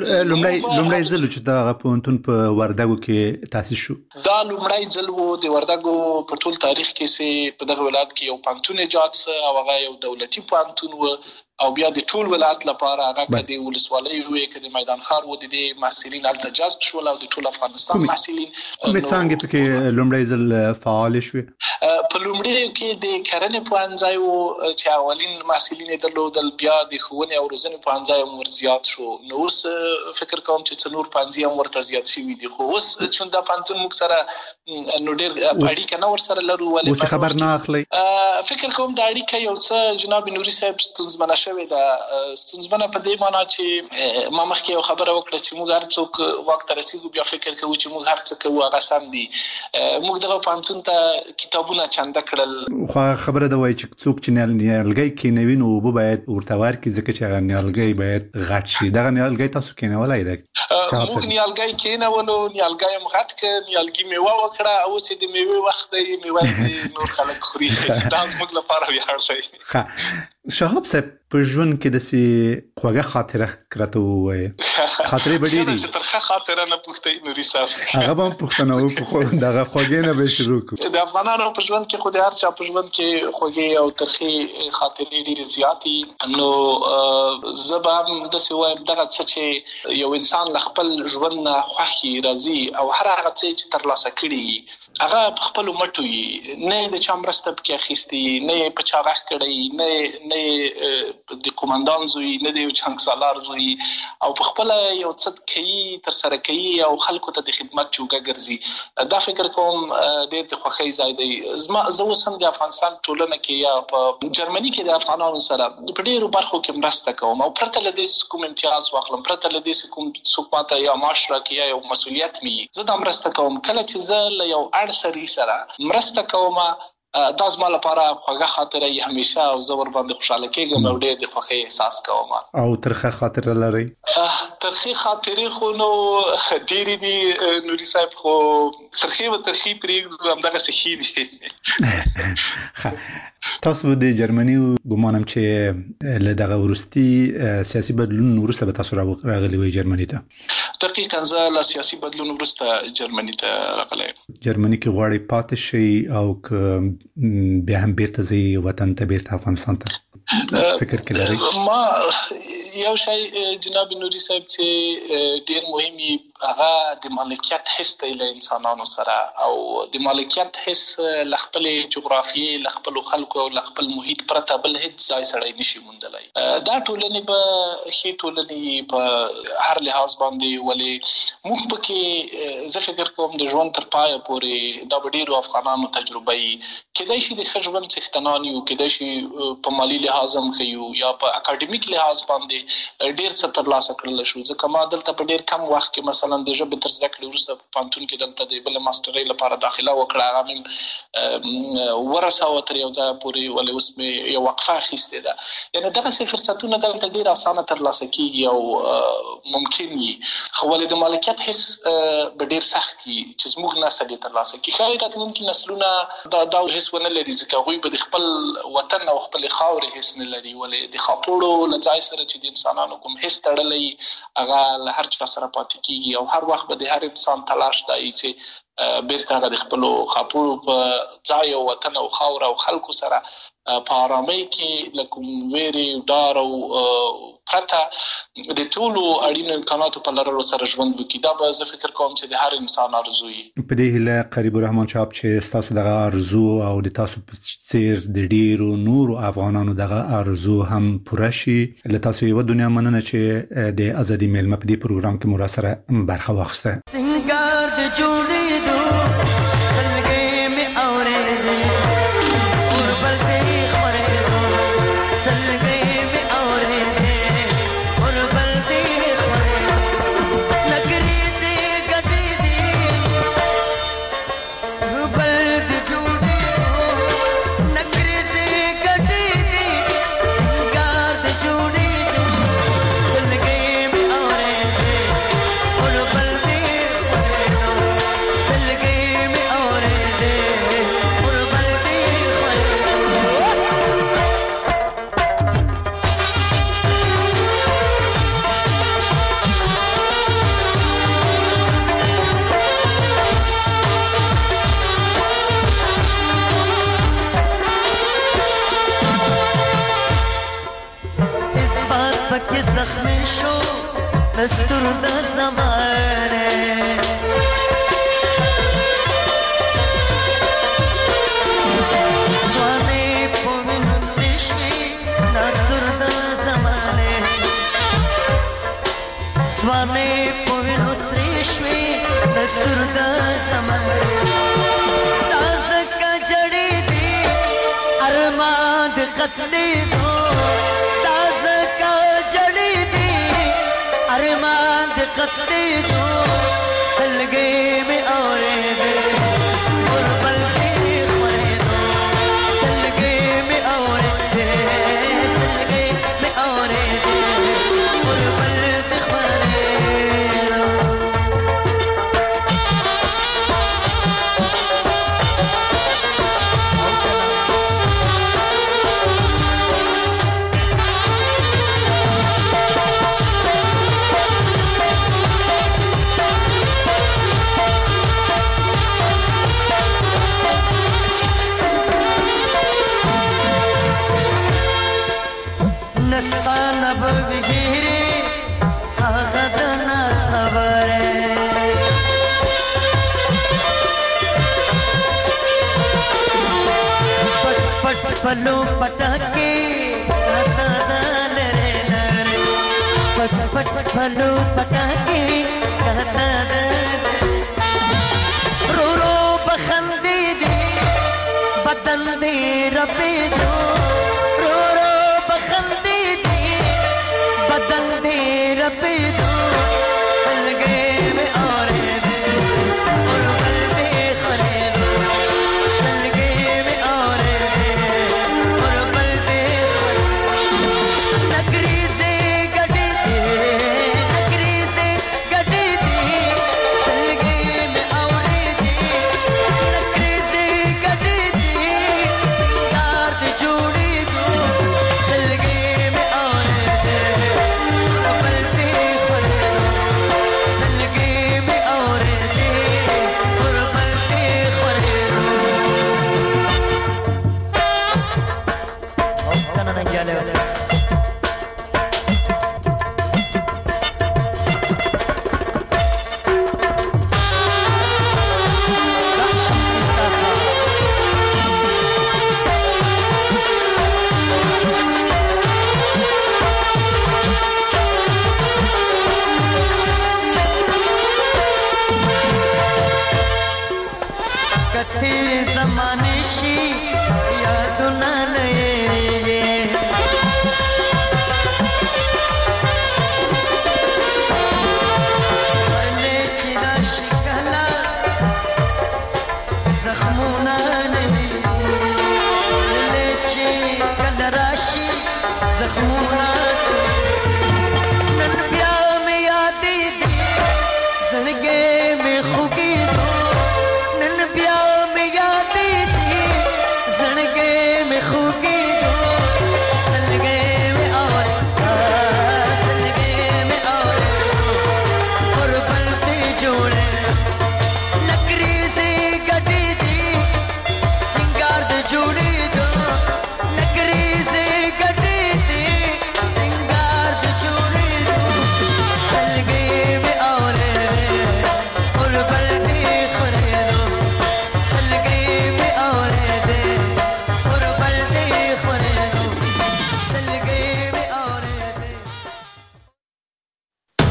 لومړی ځل چې دا پوهنتون په وردګو کې تاسیس شو، دا لومړی ځل و د وردګو په ټول تاریخ کې چې په دغه ولایت کې یو پوهنتون ایجاد سه، او هغه یو دولتي پوهنتون و، او بیا د ټول ولایت لپاره هغه که د ولسوالۍ وې که د میدان ښار و، د دې محصلین هلته جذب شول، او د ټول افغانستان محصلین. کومې څانګې پکې لومړی ځل فعالې شوې؟ په لومړیو کې د کرنې پوهنځی و چې اولین محصلین یې درلودل، بیا د ښوونې او روزنې پوهنځی هم ورزیات شو. نو اوس فکر کوم چې څه نور پوهنځي هم ورته زیات شوي دي، خو اوس چون دا پوهنتون موږ سره نو ډېر اړیکه نه ورسره لرو. اوس خبر نه اخلئ؟ فکر کوم دا اړیکه یو څه جناب نوري صاحب ستونزمنه شوې ده. ستونزمنه په دې معنا چې ما مخکې یو خبره وکړه چې موږ هر څوک واک ته رسېږو بیا فکر کوو چې موږ هر څه کوو هغه سم دي. موږ دغه پوهنتون ته کتابونه چنده کړل. خو خبره ده وایي چې څوک چې نیالګی کېنوي نو اوبه باید ورته ورکړي، ځکه چې هغه نیالګی باید غټ شي. دغه نیالګی تاسو کېنولی دی؟ موږ نیالګی کېنولو، نیالګی هم غټ کړ، نیالګي میوه وکړه، اوس یې د میوې وخت دی، میوه یې نور خلک خوري. دا زموږ لپاره ویاړ دی. شهاب صاحب، په ژوند کې داسې خوږه خاطره راته ووایه. خاطرې به ډېرې چې ترخه خاطره نه پوښتئ نوري صاحب، هغه به هم پوښتنه وکړو، دغه خوږې نه به شروع کړو. د افغانانو په ژوند کې خو د هر چا په ژوند کې خوږې او ترخې خاطرې ډېرې زیاتې. نو زه به هم داسې وایم دغه څه چې یو انسان له خپل ژوند نه خوښي راځي، او هر هغه څه چې ترلاسه کړي هغه په خپلو مټو وي، نه یې د چا مرسته پکې اخیستې، نه یې په چا غږ کړی، نه یې د قومندان زوی، نه د یو جنګسالار زوی، او په خپله یو څه کوي، ترسره کوي، او خلکو ته د خدمت جوګه ګرځي. دا فکر کوم ډېر د خوښۍ ځای دی. زه اوس هم د افغانستان ټولنه کې یا په جرمني کې د افغانانو سره په ډېرو برخو کې مرسته کوم، او پرته له دې کوم امتیاز واخلم، پرته له دې کوم څوک ماته یا معاش راکړي یا یو مسؤلیت مې وي، زه دا مرسته کوم. کله چې زه له یو اړ سړي سره مرسته کوم، دا زما لپاره خوږه خاطره یې همیشه، او زه ورباندې خوشحاله کېږم او ډېر د خوښۍ احساس کوم. او ترخه خاطره لرئ؟ ترخې خاطرې خو نو ډېرې دي نوري صاحب، خو ترخې و ترخې پرېږدو، همدغسې ښې دي. تاسو د جرمني ګمانم چې له دغه وروستي سیاسي بدلون وروسته به تاسو راغلي وئ جرمني ته؟ دقیقاً زه له سیاسي بدلون وروسته جرمني ته راغلی یم. جرمني کې غواړئ پاتې شئ او که بیا هم بیرته ځئ وطن ته، بیرته افغانستان ته فکر کې لرئ؟ ما یو شی جناب نوري صاحب چې ډیر مهم دی هغه د مالکیت حس دی له انسانانو سره او د مالکیت حس له خپل جغرافیې له خپل خلکو او له خپل محیط پرته بل هیڅ ځای سره نشي موندلای. دا ټولنې به ښې ټولنې په هر لحاظ باندې ولې موږ پکې زه فکر کوم د ژوند تر پایه پورې دا به ډیرو افغانانو تجربه یي کېدای شي د ښه ژوند څښتنان یو کېدای شي په مالي لحاظ هم ښه یو یا په اکاډمیک لحاظ باندې ډیر څه ترلاسه کړلی شو ځکه ما دلته په ډیر کم وخت کې مثلا د ژبې تر زده کړې وروسته په پوهنتون کې دلته د بله ماسټرۍ لپاره داخله وکړه هغه مې ورسوه تر یو ځایه پورې ولې اوس مې یو وقفه اخیستې ده یعنې دغسې فرصتونه دلته ډېر اسانه ترلاسه کېږي او ممکن وي خو ولې د مالکیت حس به ډېر سخت وي چې زموږ نسل یې ترلاسه کړي ښایي راتلونکي نسلونه دا حس ونه لري ځکه هغوی به د خپل وطن او خپلې خاورې حس نه لري ولې د خاپوړو له ځای سره چې د انسانانو کوم حس تړلی هغه له هر چا سره پاتې کېږي او هر وخت به د هر انسان تلاش دا وي چې بیرته هغه د خپلو خاپوړو په ځای او وطن او خاوره او خلکو سره په آرامۍ کې له کوم ویرې ډار او پرته د ټولو اړینو امکاناتو په لرلو سره ژوند وکړي دا به زه فکر کوم چې د هر انسان ارزو وي. په دې هیله قریب الرحمن صاحب چې ستاسو دغه ارزو او د تاسو په څیر د ډیرو نورو افغانانو دغه ارزو هم پوره شي. له تاسو یو دنیا مننه چې د ازادي میلمه په دې پروګرام کې مو سره برخه واخیسته. سنگار د جوړې دو سلګې می اورې دستور د زمانه سوانه پوینو سشوی دستور د زمانه سوانه پوینو سشوی دستور د زمانه تازه کا جڑی دی ارمان د قتل دو تازه کا جڑی دی ارمان د قتل دو سلګې می اورې دې اور بل دې خوړې دو سلګې می اورې دې سلګې می اورې دې اور بل دې خوړې نستانه بغیری هغه د ناس خبره پټ پټ پلو پټاکي کاته د لره لره پټ پټ پلو پټاکي کاته د رو رو بخندې دي بدن دې رپې جو بدن دې رپې